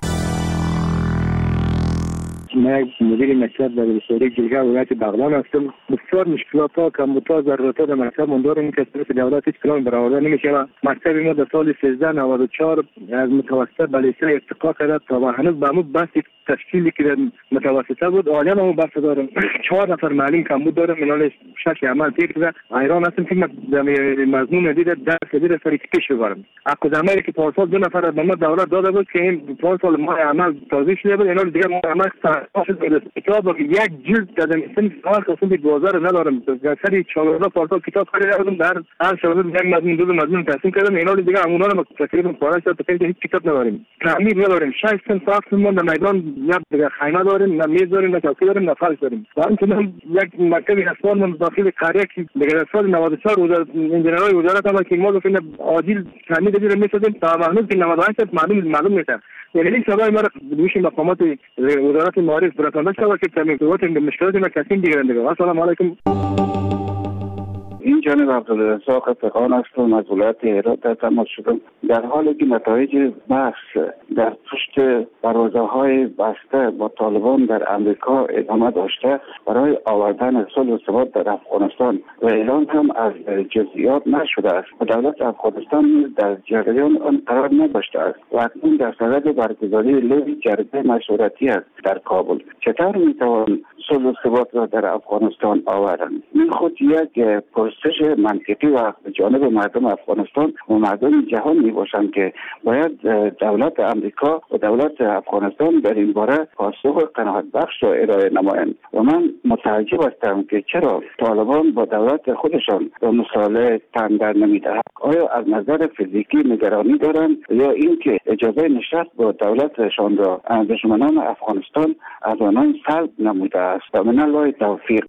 S11: من مدیر مکتب در ولایت جلگه ولایت بغلان هستم. بسیار مشکلات ها کمبودها ضرورت ها در مکتب من داریم که طرف دولت هیچ کدام برآورده نمیشه. مکتب ما در سال سیزده نود و چهار از متوسط به لیسه ارتقا کرد تا و هنوز به همون بحث تشکیلی که متوسطه بود عالی ما بحث دارم. چهار نفر معلم کمبود دارم. من شش عمل تیر که ایران هستم که مضمون دیده درس دیده سری پیش ببرم. عقد عملی که پارسال دو نفر به ما دولت داده بود که این پارسال ما عمل توضیح شده بود، اینا دیگه ما عمل کتاب یک جلد دادم سن سال قسمت بازار ندارم. سری چهارده پارسال کتاب خریدم، در هر شب یک مضمون دو مضمون تقسیم کردم. اینا دیگه اونا رو تقریبا پاره شد تا هیچ کتاب نداریم. تعمیر نداریم. شش سن ساخت ما در میدان یک دیگه خیمه داریم، نه میز داریم، نه چوکۍ داریم، نه فرش داریم. همچنین یک مکتب اسفال من داخل قریه که دیگه سال نود و چهار وزارت انجینرهای وزارت هم که ما گفتیم عاجل تعمیر دیگه می‌شدیم تا هنوز که نود و هشت معلوم معلوم نیست. یعنی این سوال ما روش مقامات وزارت معارف برسانده شده که تعمیر قوت مشکلات ما کسی دیگه دیگه. السلام علیکم.
S12: این جانب عبدالرزاق فقان است و از ولایت هرات در تماس شدم. در حالی که نتایج بحث در پشت دروازه‌های بسته با طالبان در امریکا ادامه داشته، برای آوردن صلح و ثبات در افغانستان و اعلان هم از جزئیات نشده است و دولت افغانستان در جریان آن قرار نداشته است و اکنون در صدد برگزاری لوی جرگه مشورتی است در کابل. چطور میتوان صلح و ثبات را در افغانستان آوردن؟ این خود یک پرسش منطقی و جانب مردم افغانستان و مردم جهان می باشند که باید دولت امریکا و دولت افغانستان در این باره پاسخ قناعت بخش را ارائه نمایند. و من متعجب هستم که چرا طالبان با دولت خودشان به مصالحه تن در نمیدهند. آیا از نظر فیزیکی نگرانی دارند یا اینکه اجازه نشست با دولتشان را دشمنان افغانستان از آنان سلب نموده است؟ و من الله توفیق.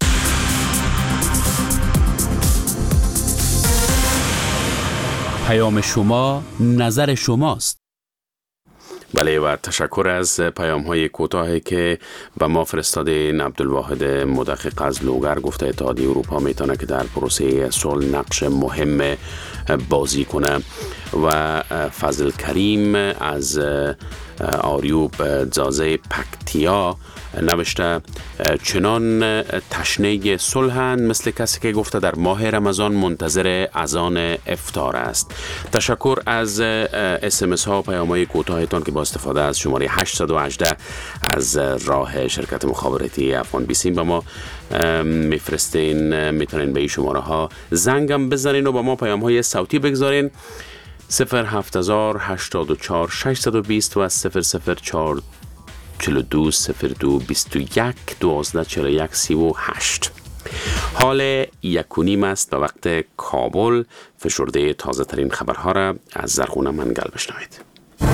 S8: پیام شما نظر شماست.
S1: بله و تشکر از پیام های کوتاهی که به ما فرستادین. عبدالواحد مدقق از لوگر گفته اتحادیه اروپا میتونه که در پروسه صلح نقش مهم بازی کنه و فضل کریم از آریوب زازه پکتیا نوشته چنان تشنه صلحند مثل کسی که گفته در ماه رمضان منتظر اذان افطار است. تشکر از اس ام اس ها و پیام‌های کوتاهتان که با استفاده از شماره هشت یک هشت از راه شرکت مخابراتی افغان بیسیم به ما میفرستین. میتونین به این شماره ها زنگم بزنین و با ما پیام های صوتی بگذارین. صفر هفت هزار هشتاد و چهار ششصد و بیست و صفر صفر چهار چهل و دو صفر دو بیست و یک دوازده چهل و یک سی و هشت. حال یک و نیم است و وقت کابل. فشرده تازه ترین خبرها را از زرغون منگل بشنوید.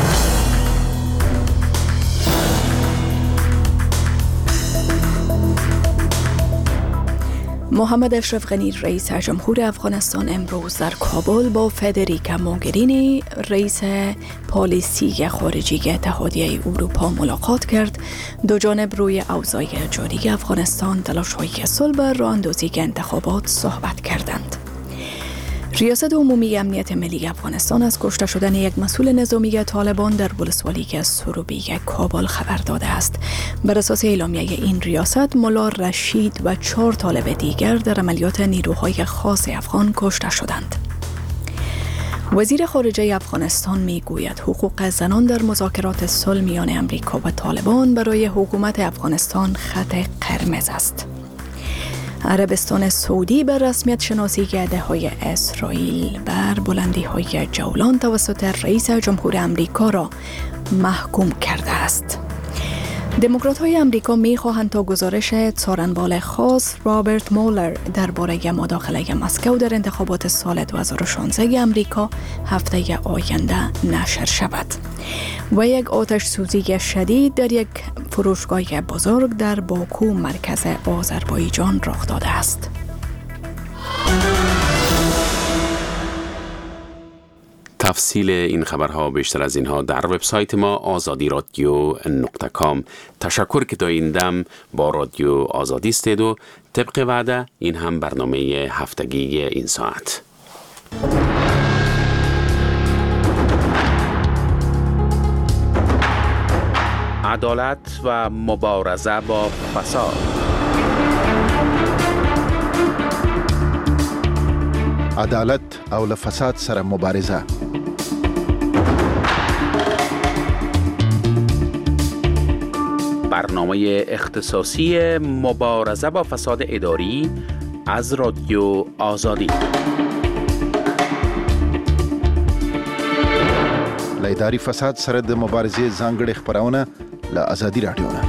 S2: محمد اشرف غنی رئیس جمهور افغانستان امروز در کابل با فدریکا موگرینی رئیس پالیسی خارجی اتحادیه اروپا ملاقات کرد. دو جانب روی اوضاع جاری افغانستان، تلاش‌های صلح و راه‌اندازی انتخابات صحبت کردند. ریاست عمومی امنیت ملی افغانستان از کشته شدن یک مسئول نظامی طالبان در ولسوالی سروبی کابل خبر داده است. بر اساس اعلامیه این ریاست، ملا رشید و چهار طالب دیگر در عملیات نیروهای خاص افغان کشته شدند. وزیر خارجه افغانستان می گوید حقوق زنان در مذاکرات صلح میان امریکا و طالبان برای حکومت افغانستان خط قرمز است. عربستان سعودی بر رسمیت شناسی کرده های اسرائیل بر بلندی های جولان توسط رئیس جمهور امریکا را محکوم کرده است. دموکرات های امریکا می خواهند تا گزارش څارنوال خاص رابرت مولر درباره مداخله مسکو در انتخابات سال دو هزار و شانزده امریکا هفته آینده نشر شود. و یک آتش سوزی شدید در یک فروشگاه بزرگ در باکو مرکز آذربایجان رخ داده است.
S1: تفصیل این خبرها بیشتر از اینها در وبسایت ما آزادی رادیو نقطه کام. تشکر که تا این دم با رادیو آزادی استید و طبق وعده این هم برنامه هفتگی این ساعت. عدالت و مبارزه با فساد.
S13: عدالت او له فساد سره مبارزه.
S1: برنامه اختصاصی مبارزه با فساد اداری از رادیو آزادی.
S13: له اداري فساد سره د مبارزې ځانګړي خبرونه له آزادي رادیو نه.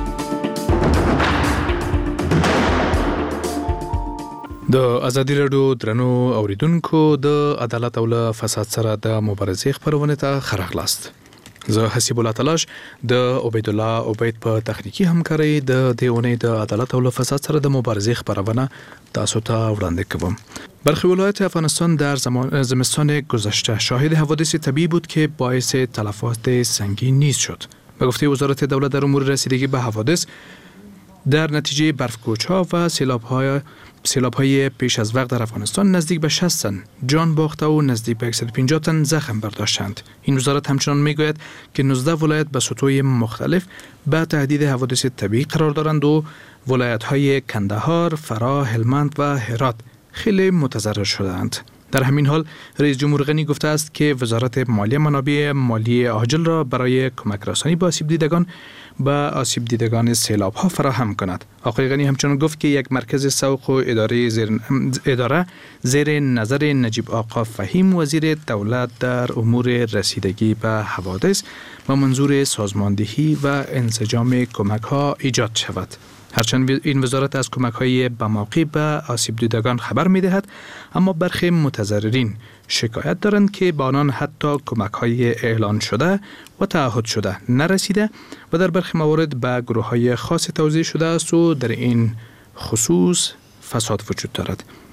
S14: د آزادي رادیو درنو اوریدونکو د عدالت او له فساد سره د مبارزې خبرونه ته خراغلاست. زه حسیب الله تلاش د عبید الله عبید په تخنیکی همکاري د دیونه د عدالت او له فساد سره د مبارزې خبرونه تاسو ته وړاندې کوم. برخی ولایت افغانستان در زمان زمستان گذشته شاهد حوادث طبیعی بود که باعث تلفات سنگین نیز شد. به گفته وزارت دولت در امور رسیدگی به حوادث، در نتیجه برف‌کوچ‌ها و سیلاب‌های سیلاب‌های پیش از وقت در افغانستان نزدیک به شصت تن جان باخته و نزدیک به صد و پنجاه تن زخم برداشتند. این وزارت همچنان میگوید که نوزده ولایت به سطوح مختلف به تهدید حوادث طبیعی قرار دارند و ولایت‌های کندهار، فرا، هلمند و هرات خیلی متضرر شدند. در همین حال رئیس جمهور غنی گفته است که وزارت مالیه منابع مالی عاجل را برای کمک رسانی به آسیب دیدگان به آسیب دیدگان سیلاب ها فراهم کند. آقای غنی همچنان گفت که یک مرکز سوق و اداره زیر, اداره زیر نظر نجیب آقا فهیم وزیر دولت در امور رسیدگی به حوادث و منظور سازماندهی و انسجام کمک ها ایجاد شود. هرچند این وزارت از کمک‌های بموقع به آسیب دیدگان خبر می‌دهد، اما برخی متضررین شکایت دارند که به آنان حتی کمک‌های اعلان شده و تعهد شده نرسیده و در برخی موارد به گروه‌های خاص توزیع شده است و در این خصوص فساد وجود دارد.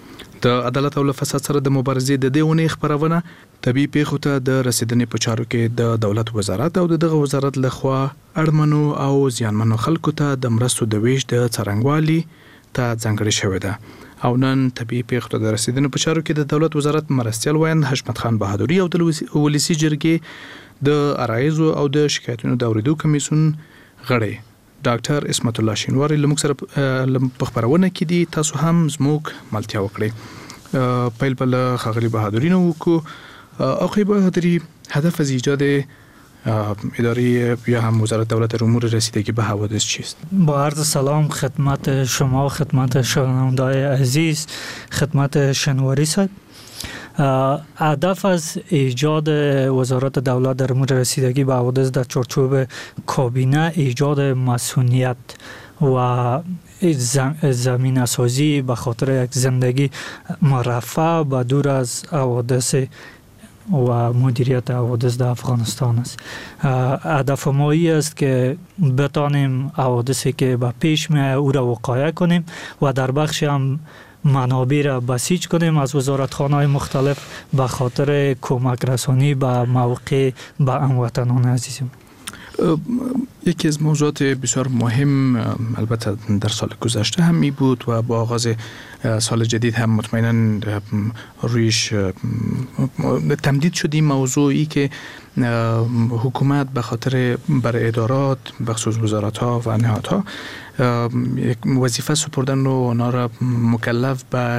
S14: د عدالت او فساد سره د مبارزې د دې ونې خبرونه طبي پیښو ته د رسیدنې په چارو کې د دولت وزارت او دغه وزارت لخوا اړمنو او زیانمنو خلکو ته د مرستو د ویش د څرنګوالي ته ځانګړې شوې ده او نن طبي پیښو ته د رسیدنې په چارو کې د دولت وزارت مرستیال وایند حشمت خان بهادری او د ولسی جرګې د عرایضو او د شکایتونو د اوریدو کمیسیون غړی ډاکټر اسمت الله شینواری لمک سره په خبرونه کې دي. تاسو هم زموږ ملتیا وکړئ. پیل بل خغلی بهادری نو کو آقای بهادری هدف از ایجاد اداره یا هم وزارت دولت امور رسیدگی به حوادث چیست؟
S15: با عرض سلام خدمت شما، خدمت شنونده‌های عزیز، خدمت شنواری صاحب. هدف از ایجاد وزارت دولت در امور رسیدگی به حوادث در چارچوب کابینه ایجاد مسئولیت و زمینه سازی به خاطر یک زندگی مرفه و دور از حوادث و مدیریت حوادث در افغانستان است. هدف ما ای است که بتانیم حوادثی که به پیش می او را وقایع کنیم و در بخش هم منابع را بسیج کنیم از وزارتخانه‌های مختلف به خاطر کمک رسانی به موقع به هموطنان عزیزم.
S14: یکی از موضوعات بسیار مهم البته در سال گذشته هم می بود و با آغاز سال جدید هم مطمئنا رویش تمدید شد این موضوعی که حکومت به خاطر بر ادارات بخصوص وزارت ها و نهادها یک وظیفه سپردن و اونا را مکلف به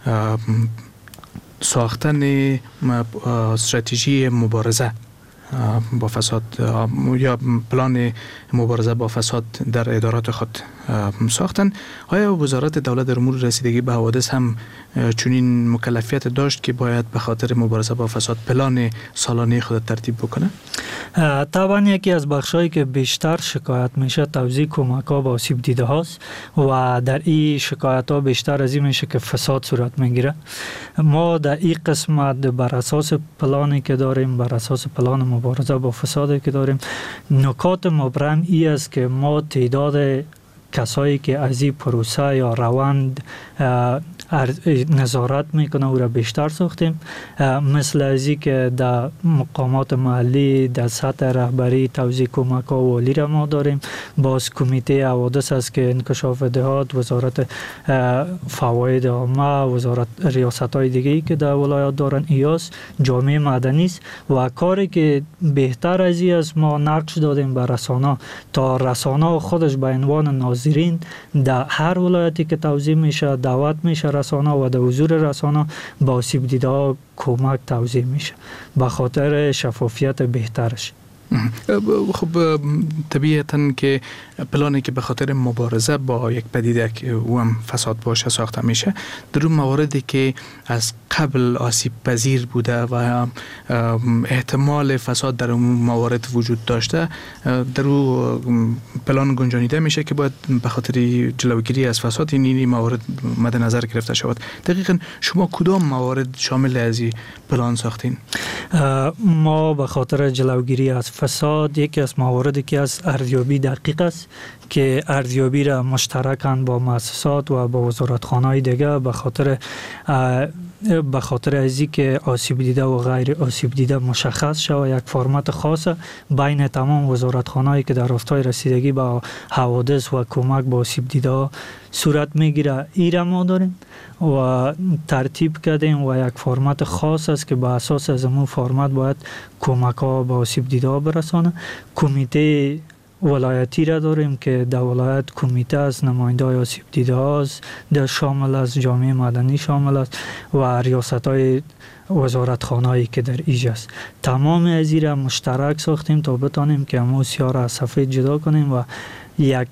S14: ساختن استراتژی مبارزه با فساد یا پلان مبارزه با فساد در ادارات خود ساختن. آیا وزارت دولت در امور رسیدگی به حوادث هم چنین مکلفیت داشت که باید به خاطر مبارزه با فساد پلان سالانه خود ترتیب بکنه؟
S15: طبعا یکی از بخشایی که بیشتر شکایت میشه توزیع کمک ها به آسیب دیده هاست و در این شکایت ها بیشتر از این میشه که فساد صورت میگیره. ما در این قسمت بر اساس پلانی که داریم، بر اساس پلان مبارزه با فسادی که داریم، نکات مبرم ای است که ما تعداد کسایی که از این پروسه یا روند نظارت میکنه او را بیشتر ساختیم، مثل ازی که در مقامات محلی در سطح رهبری توزیع کمک ها والی را ما داریم. باز کمیته حوادث است که انکشاف دهات، وزارت فواید عامه، وزارت ریاست های دیگه که در ولایات دارن، ایاس جامعه مدنی است و کاری که بهتر از این است ما نقش دادیم به رسانه تا رسانه خودش به عنوان ناظرین در هر ولایتی که توزیع میشه دعوت میشه رسانه و در حضور رسانه با آسیب دیده ها کمک توزیع میشه به خاطر شفافیت بهترش.
S14: خب طبیعتاً که پلانی که به خاطر مبارزه با یک پدیده که او هم فساد باشه ساخته میشه، در اون مواردی که از قبل آسیب پذیر بوده و احتمال فساد در اون موارد وجود داشته، در اون پلان گنجانیده میشه که باید به خاطر جلوگیری از فساد این موارد مد نظر گرفته شود. دقیقاً شما کدام موارد شامل از این پلان ساختین؟
S15: ما به خاطر جلوگیری از فساد یکی از مواردی که از ارزیابی دقیق است که ارزیابی را مشترکاً با مؤسسات و با وزارتخانه‌های دیگه به خاطر به خاطر ازی که آسیب دیده و غیر آسیب دیده مشخص شود، یک فرمت خاص بین تمام وزارتخانه‌ای که در راستای رسیدگی با حوادث و کمک به آسیب دیده صورت میگیره ایرا ما داریم و ترتیب کردیم و یک فرمت خاص است که به اساس از اون فرمت باید کمک ها به آسیب دیده برسانه. کمیته ولایتی را داریم که در ولایت کمیته از نماینده های آسیب دیده هاست، در شامل از جامعه مدنی شامل است و ریاست های وزارتخانه هایی که در ایجا است. تمام از این را مشترک ساختیم تا بتانیم که همون سیاه را از سفید جدا کنیم و یک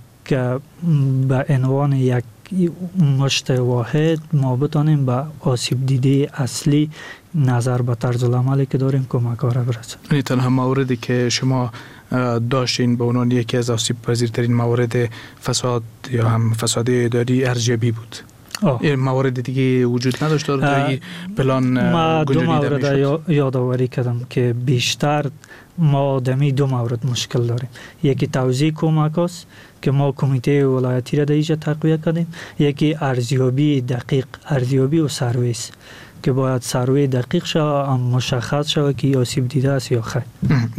S15: به عنوان یک مشت واحد ما بتانیم به آسیب دیده اصلی نظر به طرز العملی که داریم کمک ها را برسیم.
S14: این تنها موردی که شما داشتین به عنوان یکی از آسیب پذیرترین موارد فساد یا هم فساد اداری ارزیابی بود؟ موارد دیگه وجود نداشت در پلان؟
S15: ما دو مورد یادآوری کردم که بیشتر ما دمی دو مورد مشکل داریم. یکی توزیع کمک است که ما کمیته ولایتی را در اینجا تقویه کردیم. یکی ارزیابی دقیق، ارزیابی و سرویس که باید سروی دقیق شود، مشخص شود که آسیب دیده است یا خیر.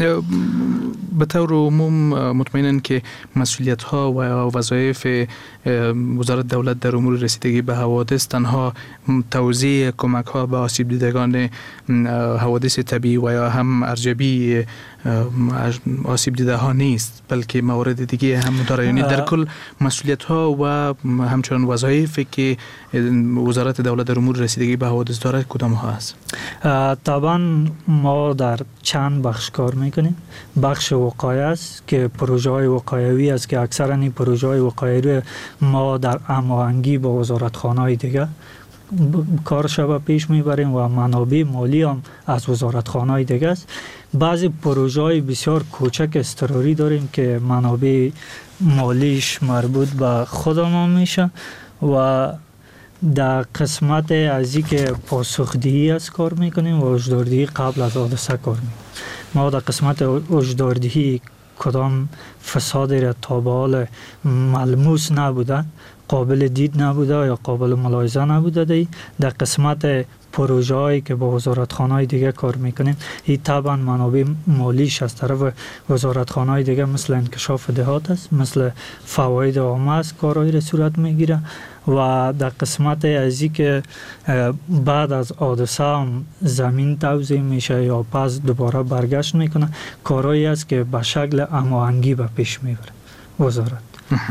S14: به طور عموم مطمئنن که مسئولیت ها و وظایف وزارت دولت در امور رسیدگی به حوادث تنها توزیع کمک ها به آسیب دیدگان حوادث طبیعی و یا هم ارزیابی آسیب دیده ها نیست، بلکه موارد دیگه هم داره. یعنی در کل مسئولیت ها و همچنان وظایفی که وزارت دولت در امور رسیدگی به حوادث داره کدام ها است؟
S15: طبعا ما در چند بخش کار میکنیم. بخش وقایع است که پروژه های وقایعی است که اکثرا این پروژه های وقایعی ما در هماهنگی با وزارتخانه های دیگه کارش را پیش میبریم و منابع مالی هم از وزارتخانه های دیگه است. بعضی پروژه های بسیار کوچک اضطراری داریم که منابع مالیش مربوط به خودمان میشه و در قسمت از این که پاسخدهی از کار میکنیم و هشداردهی قبل از حادثه کار میکنیم. ما در قسمت هشداردهی کدام فساد را تا به حال ملموس نبوده، قابل دید نبوده یا قابل ملاحظه نبوده دی. در قسمت پروژه هایی که با وزارتخانه های دیگه کار میکنیم، این طبعا منابع مالیش از طرف وزارتخانه های دیگه مثل انکشاف دهات است، مثل فواید عامه است، کارهایی را صورت میگیره. و در قسمت ازی که بعد از حادثه هم زمین توزیع میشه یا پس دوباره برگشت میکنه، کارهایی است که به شکل هماهنگی به پیش میبره وزارت.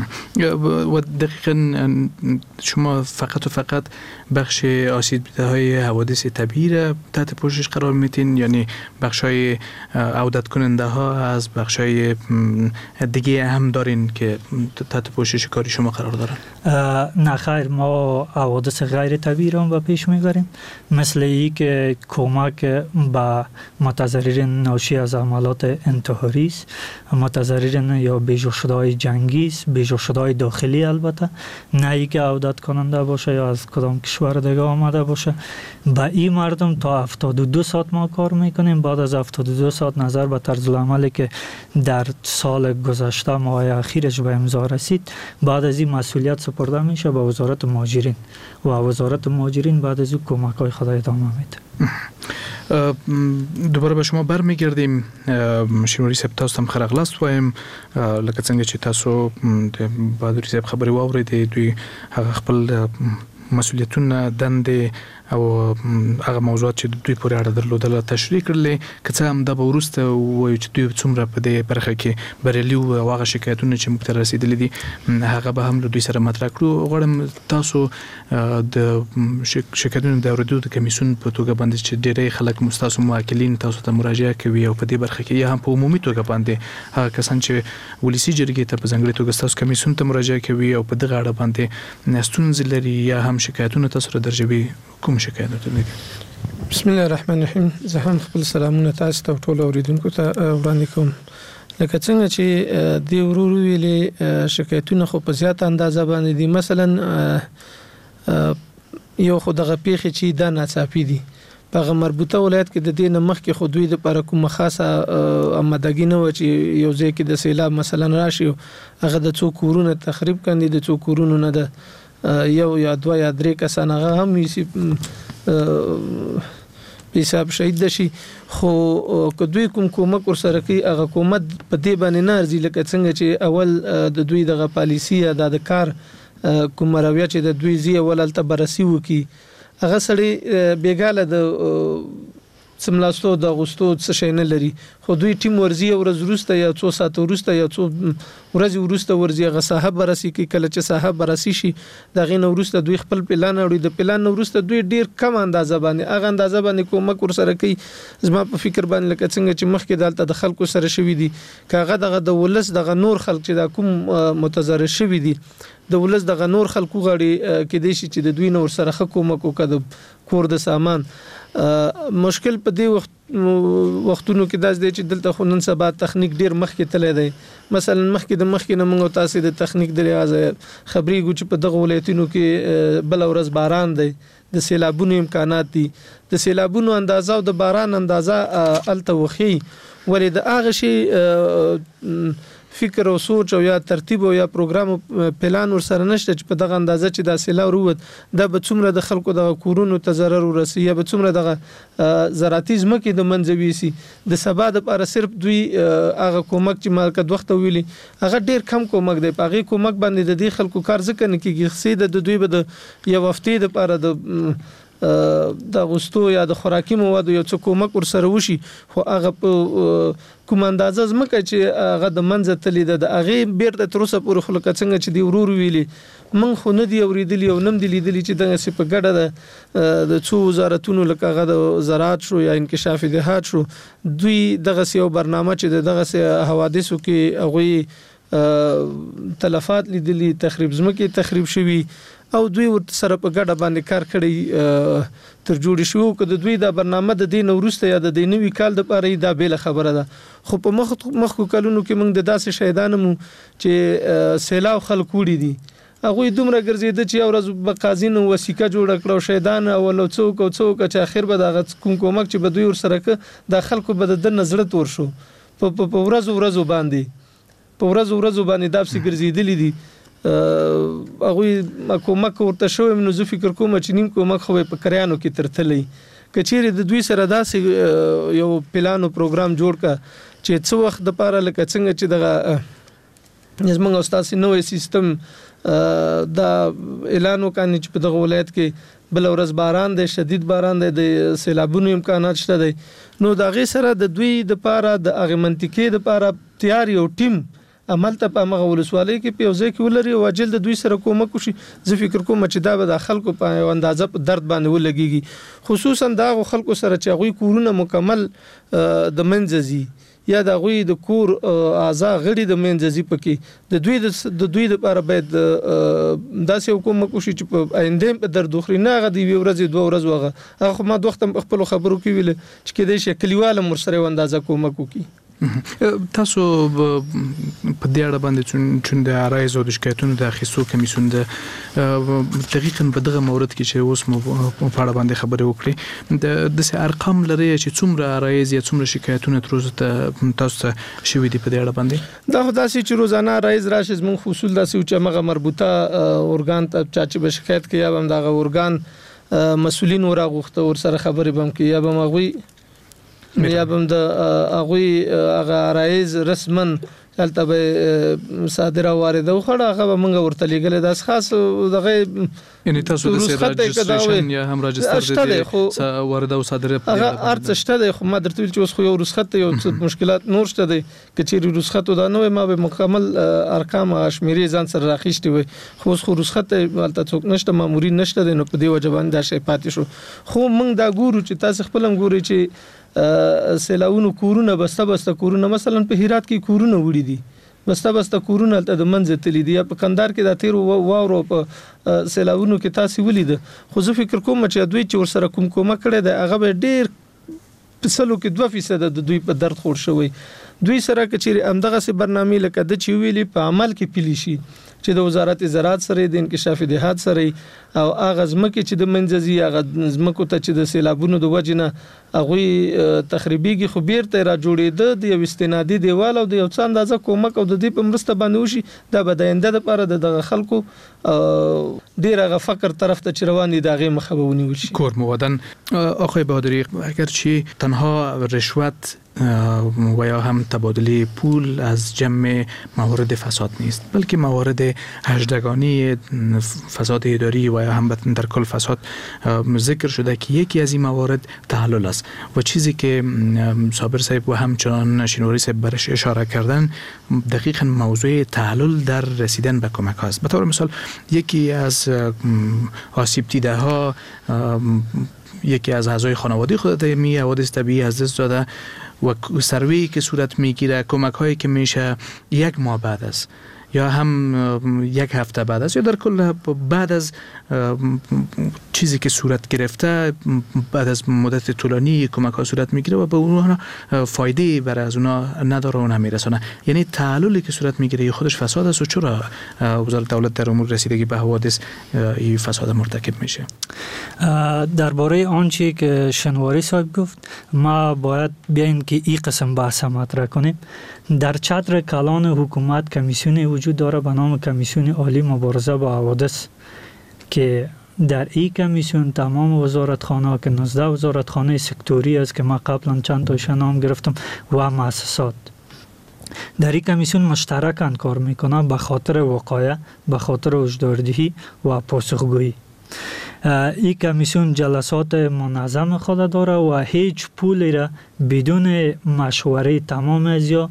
S14: و دقیقا شما فقط و فقط بخش آسیب دیده های حوادث طبیعی را تحت پوشش قرار میتین، یعنی بخش های عودت کننده ها از بخش های دیگه هم دارین که تحت پوشش کاری شما قرار دارن؟
S15: نه خیر، ما حوادث غیر طبیعی را به پیش میبریم، مثل ای که کمک به متضررین ناشی از عملات انتحاری است، متضررین یا بیجا شده های جنگی است، بیجا شده های داخلی البته، نه ای که عودت کننده باشه یا از کدام کشور دیگه آمده باشه. با این مردم تا هفتاد و دو ساعت ما کار میکنیم. بعد از هفتاد و دو ساعت نظر به طرز العملی که در سال گذشته ماه اخیرش به امضا رسید، بعد از این مسئولیت سپرده میشه به وزارت مهاجرین و وزارت مهاجرین بعد از او کمک های خود ادامه میده.
S14: دوباره به شما برمیگردیم. شینواری صاحب، تاسو هم خرغلاست وایم لکه څنګه چې تاسو د بهادري صاحب خبرې واورېدې، دوی هغه خپل مسؤلیتونه، دندې او هغه موضوعات چې دوی پورې اړه درلودله تشریح کړلې. که څه هم دا به وروسته ووایو چې دوی څومره په دې برخه کې بریالي وو او هغه شکایتونه چې موږ ته رسېدلي دي هغه به هم له دوی سره مطرح کړو. غواړم تاسو د شکایتونو د اورېدو د کمیسیون په توګه باندې چې ډېری خلک ستاسو موکلین تاسو ته مراجعه کوي او په دې برخه کې یا هم په عمومي توګه باندې هغه کسان چې ولسي جرګې ته په ځانګړې توګه ستاسو کمیسیون ته مراجعه کوي او په دغه اړه باندې ستونزې لري یا هم شکایتونه تاسو را درجوي، کوم شکایتونه دي؟
S16: بسم الله الرحمن الرحیم. زه هم خپل سلامونه تاسو ته ټول اوریدونکو ته وړاندې کوم. لکه څنګه چې دی ورور ویلې شکایتونه خو په زیات اندازه باندې دي. مثلا یو خو دغه پیښې چې دا ناڅاپي دي په مربوطه ولایت کې د دې نه مخکې خو دوی د پر کومه خاصه آمادګي نه و چې یو ځای کې د سیلاب مثلا راشي هغه د څو کورونه تخریب کړي، د څو کورونو نه د یو یا دوه یا درې کسان هغه هم په حساب شهید شي. خو که دوی کوم کومک ورسره کوي هغه حکومت په دې باندې نه ارزي، لکه څنګه چې اول د دوی دغه پالیسی یا د کار کوم رویه چې د دوی زی ولالته بررسي وکي هغه سړی بیګاله د سملاستو د غوستو څه شي نه لري. خو دوی ټیم ورزي ورځ وروسته یا څو ساعت وروسته یا څو ورځې وروسته ورزي هغه صاحب بررسي کوي. کله چې صاحب بررسي شي دغه نو وروسته دوی خپل پلان اوري، د پلان نو وروسته دوی ډیر کم اندازه باندې هغه اندازه باندې کومک ورسره کوي. زما په فکر باندې لکه څنګه چې مخکې دالته د خلکو سره شوي دي، کاغه دغه د ولس دغه نور خلک چې دا کوم متضرر شوي دي د ولس د غنور خلکو غړي کې دي چې د دوی نور سره حکومت وکړي کور د سامان مشکل په دې وخت وختونو کې داس دی چې دلته خو نن سبا تخنیک ډیر مخکې تللی دی مثلا مخکې د مخکې نه موږ تاسو د تخنیک د لحاظ خبري ګو چې په دغه ولایتونو کې بل ورځ باران دی د سیلابونو امکانات دي د سیلابونو اندازه او د باران اندازه الته وخی ولې د هغه شی فکر او سوچ او یا ترتیب او یا پروګرام او پلان ور سره نشته چې په دغه اندازه چې د سیلاب وروت د به څومره د خلکو د کورونو ته ضرر ورسي یا به څومره د زراعتي ځمکې د منځوي سي د سبا د لپاره صرف دوی هغه کومک چې مالکت وخت ویلي هغه ډیر کم کومک دی په هغه کومک باندې د دې خلکو کار ځکه نه کیږي خسي د دوی به د یو هفته د لپاره د د غوستو یا د خوراکي موادو یو څه کومک ور سره وشي خو هغه په کوم اندازه زمکه چې هغه د منځ تللی د هغه بیرته تر اوسه پورې خلک څنګه چې دی ورور ویلي من خو نه دی اوریدلی او نم دی لیدلی چې دغه سی په ګډه د د څو وزارتونو لکه هغه د زراعت شو یا انکشاف دهات شو دوی دغه سی یو برنامه چې دغه سی حوادثو کې هغه تلفات لیدلی تخریب زمکه تخریب شوی او دوی ورته سره په ګډه باندې کار کړی تر جوړ شو کده دوی دا برنامه د دین ورسته یا د دینوي کال د پاره دا بیل خبره ده خو په مخ مخ کلونو کې موږ د داسې شهیدانمو چې سیلاو خلک وړي دي هغه دومره ګرځیده چې ورځ په قاضین وسیکه جوړ کړو شهیدان او لو څوک او څوک چې اخر به د کوم کومک چې به دوی ور سره ک د خلکو به د نظر تور شو په ورځ ورځ باندې په ورځ ورځ باندې داسې ګرځیدلی دي هغه کومک ورته شو نو زه فکر کوم چې نیم کومک خو په کریانو کې ترتلې کچېره د دوی سره داسې یو پلان او پروګرام جوړ کا چې څو وخت د پاره لکه څنګه چې دغه زمونږ استاد نوې سیستم دا اعلان وکړي چې په دغه ولایت کې بل ورځ باران دی شدید باران دی د سیلابونو امکانات شته دی نو دا غي سره د دوی د پاره د اغه منطقې د پاره تیاری او ټیم عمل ته په مغه ولسوالۍ کې پیوځي کې ولري او اجل د دوی سره کومک وشي زه فکر کوم چې دا به د خلکو په اندازه په درد باندې ولګيږي خصوصا دا خلکو سره چې غوي کورونه مکمل د منځزي یا د غوي د کور اعضاء غړي د منځزي پکې د دوی د دوی لپاره باید داسې کومک وشي چې په آینده په درد خوري نه غدي ورځي دوه ورځ وغه هغه ما دوخت خپل خبرو کې ویل چې کله شي کلیواله مر سره اندازه کومک وکي
S14: تاسو په دې اړه باندې چې د عرایز او د شکایتونو د اخیستو کمیسیون د دقیقاً په دغه مورد کې چې اوس مو په اړه باندې خبرې وکړي د د ارقام لري چې څومره عرایز یا څومره شکایتونه تر اوسه تاسو ته شوي دي په دې اړه باندې
S16: دا خو داسې چې روزانه عرایز راشي زموږ خصوص داسې چې هغه مربوطه اورګان ته چې به شکایت کوي یا هم دغه اورګان مسولین ورغوخته ور سره خبرې بم کوي یا به مغوي یا بم د هغه هغه رئیس رسمن دلته به صادره وارده وخړه هغه موږ ورته لګل د خاص دغه
S14: یعنی تاسو د رجستریشن یا هم راجستر دي وارده او صادره
S16: هغه ارڅ شته دی خو ما درته ویل چې اوس خو یو رخصت یو مشکلات نور شته دی کچېری رخصت دا نو ما به مکمل ارقام شمیرې ځان سره راخښتي وي خو اوس خو رخصت ولته څوک نشته مامورین نشته دی نو په دې وجه باندې دا شی پاتې شو خو موږ دا ګورو چې تاسو خپل ګوري چې سیلاونو کورونه بسته بسته کورونه مثلا په هرات کې کورونه وړي دي بسته بسته کورونه ته د منځ تللی دي په کندهار کې د تیر واورو په سیلاونو کې تاسو ولید خو زه فکر کوم چې دوی چې ور سره کوم کومه کړي د هغه ډیر په سلو کې دوه فیصد د دوی په درد خور شوی دوی سره کچېری امدغه سي برنامه لکه د چی ویلي په عمل کې پلی شي چې د وزارت زراعت سره د انکشاف دهات سره او اغه زمکه چې د منځزي اغه زمکو ته چې د سیلابونو د وجنه اغه تخریبيږي خو بیرته را جوړېده د یو استنادي دیوال او د یو څه اندازه کومک او د دې په مرسته باندې وشي د بداینده لپاره د خلکو ډیره فقر طرف ته روان دي دغه مخبونی وشي
S14: کور مودن آقای بهادری اگر چی تنها رشوت و یا هم تبادله پول از جمع موارد فساد نیست بلکه موارد هجدگانی فساد اداری و یا هم در کل فساد ذکر شده که یکی از این موارد تحلل است و چیزی که صابر صاحب و همچنان شینوری صاحب برش اشاره کردن دقیقاً موضوع تحلل در رسیدن به کمک هاست. به طور مثال یکی از آسیب دیده ها یکی از اعضای خانواده خود می حوادث طبیعی از دست داده و سروی که صورت میگیره کمک هایی که میشه یک ماه بعد است یا هم یک هفته بعد است یا در کل بعد از چیزی که صورت گرفته بعد از مدت طولانی کمک ها صورت میگیره و به اونها فایده برای از اونها نداره و نمیرسونه. یعنی تعللی که صورت میگیره خودش فساد است و چرا وزارت دولت در امور رسیدگی به حوادث این فساد مرتکب میشه؟
S15: درباره آنچه که شنواری صاحب گفت ما باید بیاین که این قسم بحث مطرح کنیم. در چتر کلان حکومت کمیسیون وجود داره به نام کمیسیون عالی مبارزه با حوادث که در این کمیسیون تمام وزارتخانه که نوزده وزارتخانه سکتوری است که ما قبلا چند تایش نام گرفتم و مؤسسات در این کمیسیون مشترکاً کار میکنه به خاطر وقایع، به خاطر هشداردهی و پاسخگویی. این کمیسیون جلسات منظم خود داره و هیچ پولی را بدون مشوره تمام ازیا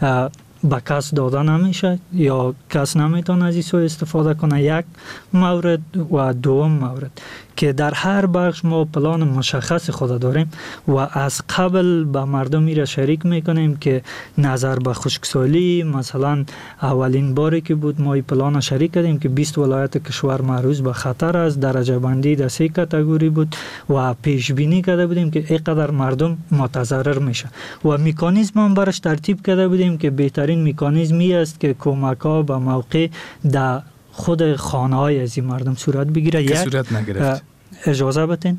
S15: به کس داده نمیشه یا کس نمیتونه از این سوی استفاده کنه. یک مورد و دوم مورد که در هر بخش ما پلان مشخص خود داریم و از قبل به مردم میره شریک میکنیم که نظر به خشکسالی مثلا اولین باری که بود ما این پلان شریک کردیم که بیست ولایت کشور معرض به خطر است، درجه بندی در سه کاتگوری بود و پیش بینی کرده بودیم که اینقدر مردم متضرر میشه و مکانیزم هم برش ترتیب کرده بودیم که بهترین مکانیزمی است که کمک ها به موقع در خود خانه های از این مردم صورت بگیره.
S14: که صورت نگرفت.
S15: اجازه بتین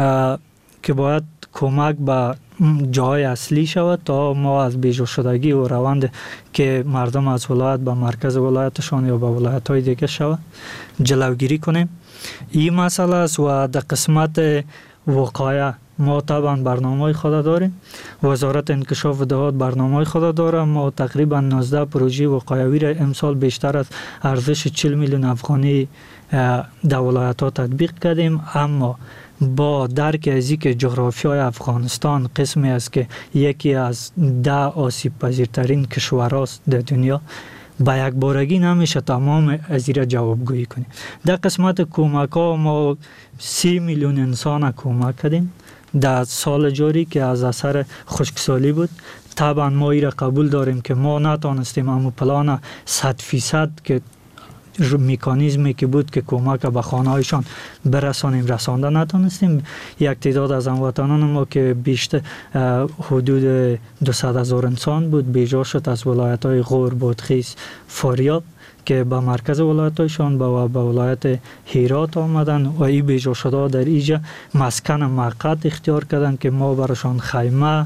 S15: که باید کمک به جای اصلی شود تا ما از بیجا شدگی و روند که مردم از ولایت به مرکز ولایتشان یا به ولایت های دیگه شود جلوگیری کنیم. این مسئله است و در قسمت وقایع ما طبعا برنامه خود داریم. وزارت انکشاف دهات برنامه خود داره. ما تقریبا نوزده پروژه وقایوی را امسال بیشتر از ارزش چهل میلیون افغانی در ولایت ها تطبیق کردیم، اما با درک از اینکه جغرافیای افغانستان قسمی است که یکی از ده آسیب پذیرترین کشورهاست در دنیا با یک بارگی نمیشه تمام از این جوابگویی کنیم. در قسمت کمک ها ما سی میلیون انسان کمک کردیم در سال جاری که از اثر خشکسالی بود. طبعا ما این را قبول داریم که ما نتانستیم اما پلان صد فیصد که مکانیزمی که بود که کمک به خانه هایشان برسانیم رسانده نتانستیم. یک تعداد از هموطنان ما که بیشتر حدود دویست هزار انسان بود بیجا شد از ولایت های غور، بادغیس، فاریاب که به مرکز ولایتشان و به ولایت هرات آمدن و این بیجا شده در اینجا مسکن موقت اختیار کردن که ما براشان خیمه،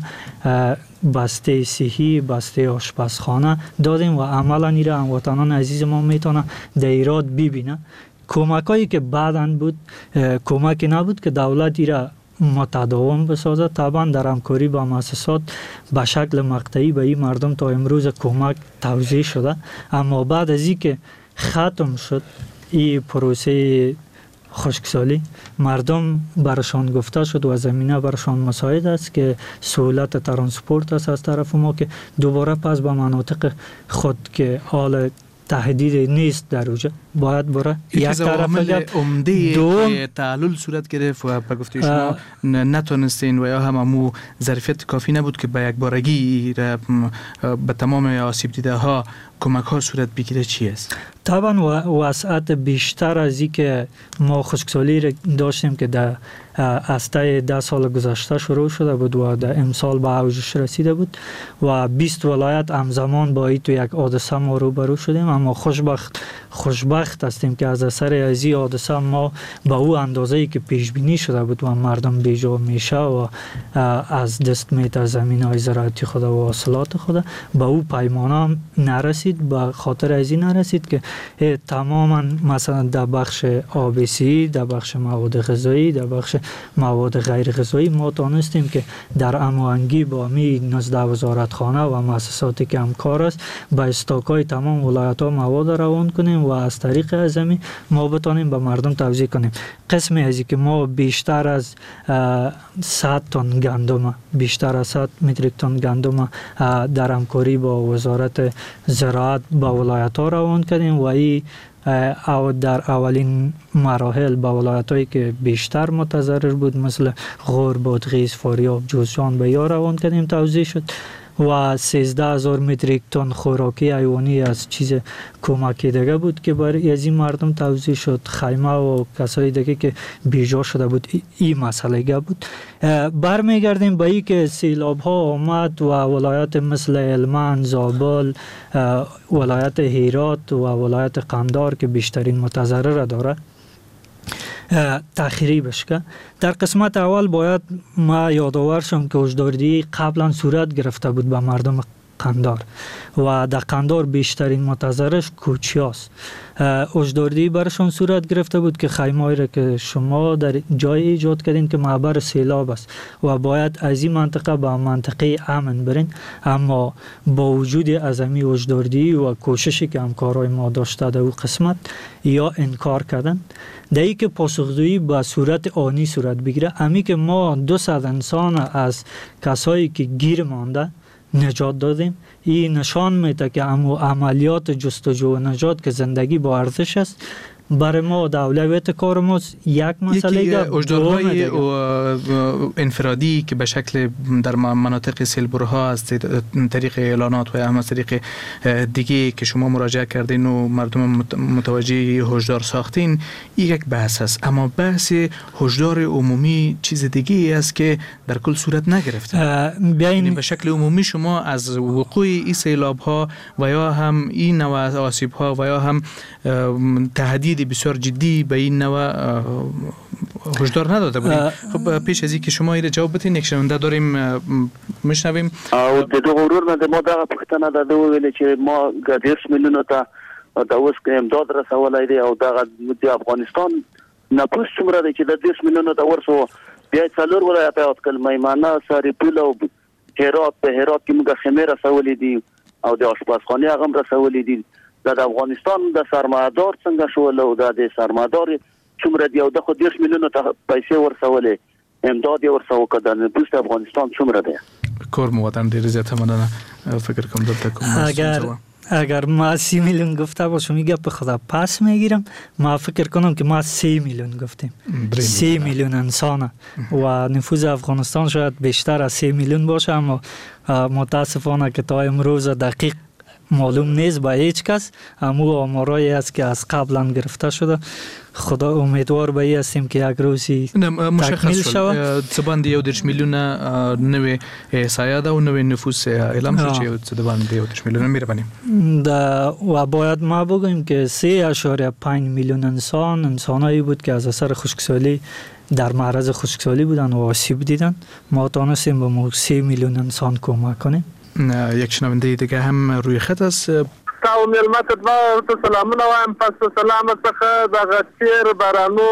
S15: بسته صحی، بسته آشپزخانه دادیم و عملا این را هموطنان عزیز ما میتونه در ایراد ببینه. کمک هایی که بعدن بود کمکی نبود که دولت این را متداوم بسازه. طبعا در همکاری با مؤسسات به شکل مقطعی به این مردم تا امروز کمک توزیع شده، اما بعد از این که ختم شد این پروسه خشکسالی مردم برشان گفته شد و زمینه برشان مساعد است که سهولت ترانسپورت است از طرف ما که دوباره پس به مناطق خود که حال تهدید نیست در اوجه باید بره.
S14: یک طرف عمده تعلل صورت گرفت و به گفته شما نتونستین و یا هم امو ظرفیت کافی نبود که به یک بارگی به تمام آسیب دیده ها کمک ها صورت بگیره. چی است؟
S15: طبعا وسعت بیشتر از این که ما خشکسالی داشتیم که در از طی ده سال گذشته شروع شده بود و در امسال به اوجش رسیده بود و بیست ولایت همزمان با این تو یک حادثه ما روبرو شدیم، اما خوشبخت خوشبخت هستیم که از اثر از این حادثه ما به او اندازه‌ای که پیش بینی شده بود و مردم بیجا میشه و از دست میته زمین‌های زراعتی خود و حاصلات خود به او پیمانه نرسید. به خاطر از این نرسید که تماما مثلا در بخش آبیسی، در بخش مواد غذایی، در بخش مواد غیر غذایی ما تانستیم که در هماهنگی با می نوزده وزارتخانه و مؤسساتی که همکار است به استاکای تمام ولایت‌ها مواد روان کنیم و از طریق ازمی ما بتانیم به مردم توزیع کنیم. قسمی از که ما بیشتر از صد تن گندم بیشتر از صد متریک تن گندم در همکاری با وزارت زراعت به ولایت‌ها روان کردیم و این او در اولین مراحل با ولایت‌هایی که بیشتر متضرر بود مثل غور، بادغیس، فاریاب، جوزجان به یا روان کردیم توزیع شد و سیزده هزار متریک تن خوراکی حیوانی از چیز کمکی دیگه بود که برای از این مردم توزیع شد. خیمه و کسای دیگه که بیجا شده بود این مسئله بود. برمیگردیم به این که سیلاب ها آمد و ولایت مثل هلمند، زابل، ولایت هرات و ولایت قندهار که بیشترین متضرر داره تأخیری بشه. در قسمت اول باید ما یادآور شم که هشداردهی قبلا صورت گرفته بود به مردم قندهار و در قندهار بیشترین متضررش کوچیاست. هشداردهی برشون صورت گرفته بود که خیمه‌ای را که شما در جای ایجاد کردین که معبر سیلاب است و باید از این منطقه به منطقه امن برین، اما با وجود عظمی هشداردهی و کوششی که همکارای ما داشته در اون قسمت یا انکار کردن، در ای که پاسخگویی به صورت آنی صورت بگیره. امی که ما دو صد انسان از کسایی که گیر مانده نجات دادیم، این نشان میده که عملیات جستجو و نجات که زندگی با ارزش است برای ما در اولویت کار ما یک مسئله
S14: یکی هشدارهای انفرادی که به شکل در مناطق سیلبرها از طریق اعلانات و هم از طریق دیگه که شما مراجعه کردین و مردم متوجه هشدار ساختین، یک بحث است. اما بحث هشدار عمومی چیز دیگه است که در کل صورت نگرفته. یعنی به شکل عمومی شما از وقوع این سیلاب ها و یا هم این نوع آسیب ها و یا هم تهدید بسیار جدی به این نوع هشدار نداده بودیم. خب پیش از این که شما این جواب بدین، یک شنونده داریم میشنویم.
S12: او د دغه ورور نه د ما دغه پښتنه ده ویل چې ما ګډیس میلیونه ته د اوس کې امداد رسولای دی او دغه د افغانستان نفوس څومره دی چې د دېرش میلیونه ته ورسو بیا څلور ولایت یاد کړل، میمنه، سرپل او هرات. په هرات کې موږ خیمه رسولې دي او د آشپزخانه هغه رسولې دي. د افغانستان د سرمایه‌دار څنګه شول او د سرمایه‌دار څومره دی او د خو دېرش میلیونه ته پیسې ورسولې امداد ورسو کړه. نفوس د افغانستان څومره دی؟
S14: کور مو وطن ډیر زیاته مننه. فکر کوم دلته کوم
S15: اگر اگر ما سی میلیون گفته باشم میگه به خدا پس میگیرم. ما فکر کنم که ما سی میلیون گفتیم، سی میلیون انسانه و نفوذ افغانستان شاید بیشتر از سی میلیون باشه، اما متاسفانه که تا امروز دقیق معلوم نیست با هیچ کس. امو آمارایی است که از قبلا گرفته شده. خدا امیدوار به این هستیم که یک روزی تکمیل شود.
S14: زبان دیو درش میلیون نوی سایه ده و نوی نفوس اعلام شد چه زبان دیو درش میلیون میره بانیم
S15: و باید ما بگویم که سه اشاره پنج میلیون انسان انسانایی بود که از اثر خشکسالی در معرض خشکسالی بودن و آسیب دیدن. ما تانستیم به ما سه میلیون انسان کمک کنیم.
S14: یک شنونده دیگه هم روی خط است.
S17: تاو ملمت دوا تو سلامونه وایم. پس سلام څخه د غچیر بارانو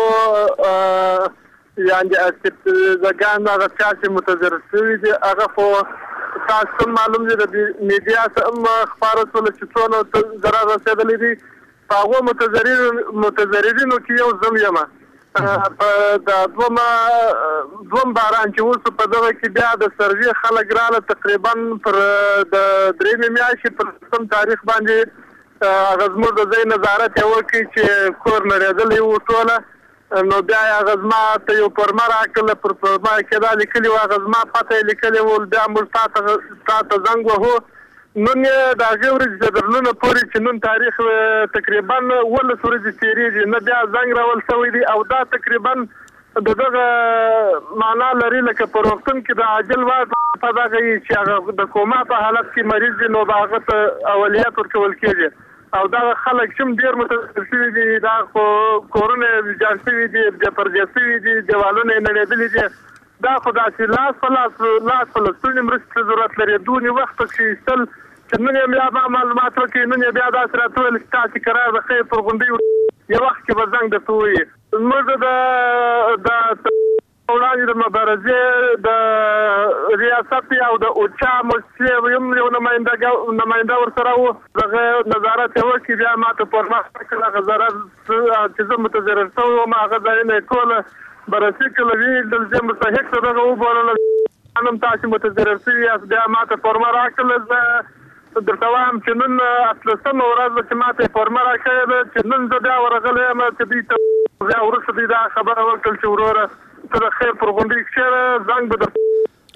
S17: یعنی اسیب زګان د غچاچ متضرر شوی دی. هغه خو تاسو معلوم دی د میډیا سم خبرونه چې څونه ضرر رسیدلی دي. هغه متضرر متضررینو کې یو زم یم. د دوم دوم باران چې اوس په دغه کې بیا د سروي خلک رااله تقریبا پر د درې میاشتې پر سم تاریخ باندې هغه زموږ د ځای نظارت یې وکړي چې کور نړېدلی و ټوله. نو بیا یې هغه زما ته یو پرمه راکړله، پر پرمه کې دا لیکلي وو، هغه زما پته یې لیکلې وو. بیا موږ تا ته زنګ وهو. نن یې د هغې ورځې تر ننه پورې چې نن تاریخ تقریبا اوولس ورځې تېرېږي، نه بیا زنګ راول شوی دی. او دا تقریبا د دغه معنا لري لکه په روغتون کې د عاجل وارډ په دغه چې هغه د کوما په حالت کې مریض دی، نو د هغه ته اولیات ورکول کېږي. او دغه خلک چې ډېر متاثر شوي دي، دا خو کورونه ویجاړ شوي دي، جپرجه شوي دي، دیوالونه یې نړېدلي دي. دا خو داسې لاس په لاس لاس په لستونې مرستې ته ضرورت لري. دونې وخت پکې ایستل چې نن یې بیا ما معلومات وکړي، نن یې بیا داسې راته ویل چې تاسې قرار د خیر پر غونډۍ یو وخت کې به زنګ درته ووایي. زموږ د وړاندې د مبارزې د ریاست او د اوچا مؤسسې یم یو نماینده ورسره و. دغه نظارت یې وکړي، بیا ما ته پرمخ کړل هغه ضرر چې زه متضرر شوی وم، هغه ځایونه یې ټوله بررسي کړله، ویل چې مستحق ته دغه وبولله. نن تاسې متضرر شوي یاست. بیا ما ته فورمه راکړله. زه درته وایم چې نن اتلسمه ورځ ده چې ما ته یې فورمه راکړې ده چې نن زه بیا ورغلی یم چې دوی ته بیا وروسته دوی دا خبره وکړل چې وروره ته د خیر پر غونډۍ کښېنه، زنګ به در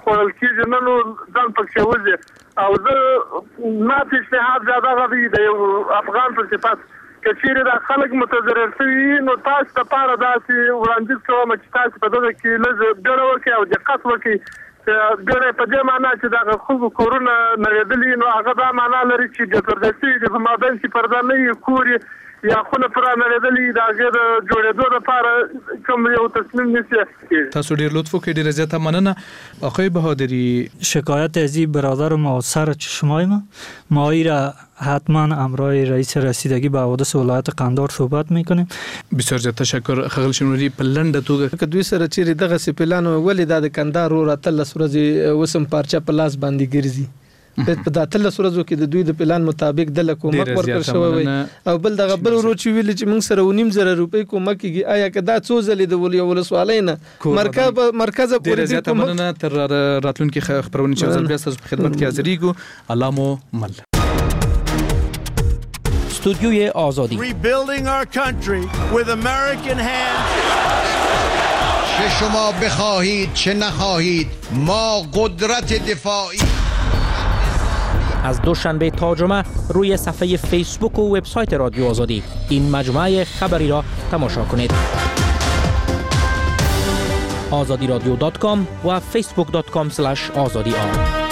S17: خوړل کېږي نه نو ځان پکې وځي. او زه ما پیشنهاد زیاده غوي د یو افغان په صفت که چیرې دا خلک متضرر شوي نو تاسو لپاره داسې وړاندیز کوم چې تاسو په دغه کې لږ ډډه وکړئ او دقت وکړئ. ګوره په دې معنا چې دغه خلکو کورونه نړېدلي نو هغه دا معنا لري چې د پردیسي د په مابین کې پرده نه وي، کور یا خونه پرې نړېدلي د هغې د جوړېدو لپاره کوم یو تصمیم نیسي.
S14: تاسو ډېر لطف وکړئ، ډېره زیاته مننه. آقای بهادری،
S15: شکایت از این برادر ما سر چشمای ما ما ای را حتما امرای رئیس رسیدگی به حوادث ولایت قندهار صحبت میکنیم.
S14: بسیار زیات تشکر. خغل شنوری په لنډه توګه
S16: که دوی سره چیرې دغه سپلان ولې د قندهار رو راتلس ورځې وسم پارچه په لاس باندې ګرځي په د اتلس ورځو کې د دوی د پلان مطابق د کومک ورکړ شوی او بل دغه بل ورو چې ویل چې موږ سره ونیم زره روپۍ کومک کیږي. آیا که دا څو ځلې د ولې ولسوالۍ نه مرکز مرکز پورې
S14: د کومک تر راتلونکي خبرونه چې ځل بیا تاسو په خدمت کې حاضرېږو. علامو مل
S9: استودیوی آزادی.
S4: Rebuilding our country with American hands.
S18: چه شما بخواهید چه نخواهید ما قدرت دفاعی.
S9: از دوشنبه تا جمعه روی صفحه فیسبوک و وبسایت رادیو آزادی این مجموعه خبری را تماشا کنید. آزادی رادیو دات کام و فیسبوک دات کام اسلش آزادی آر.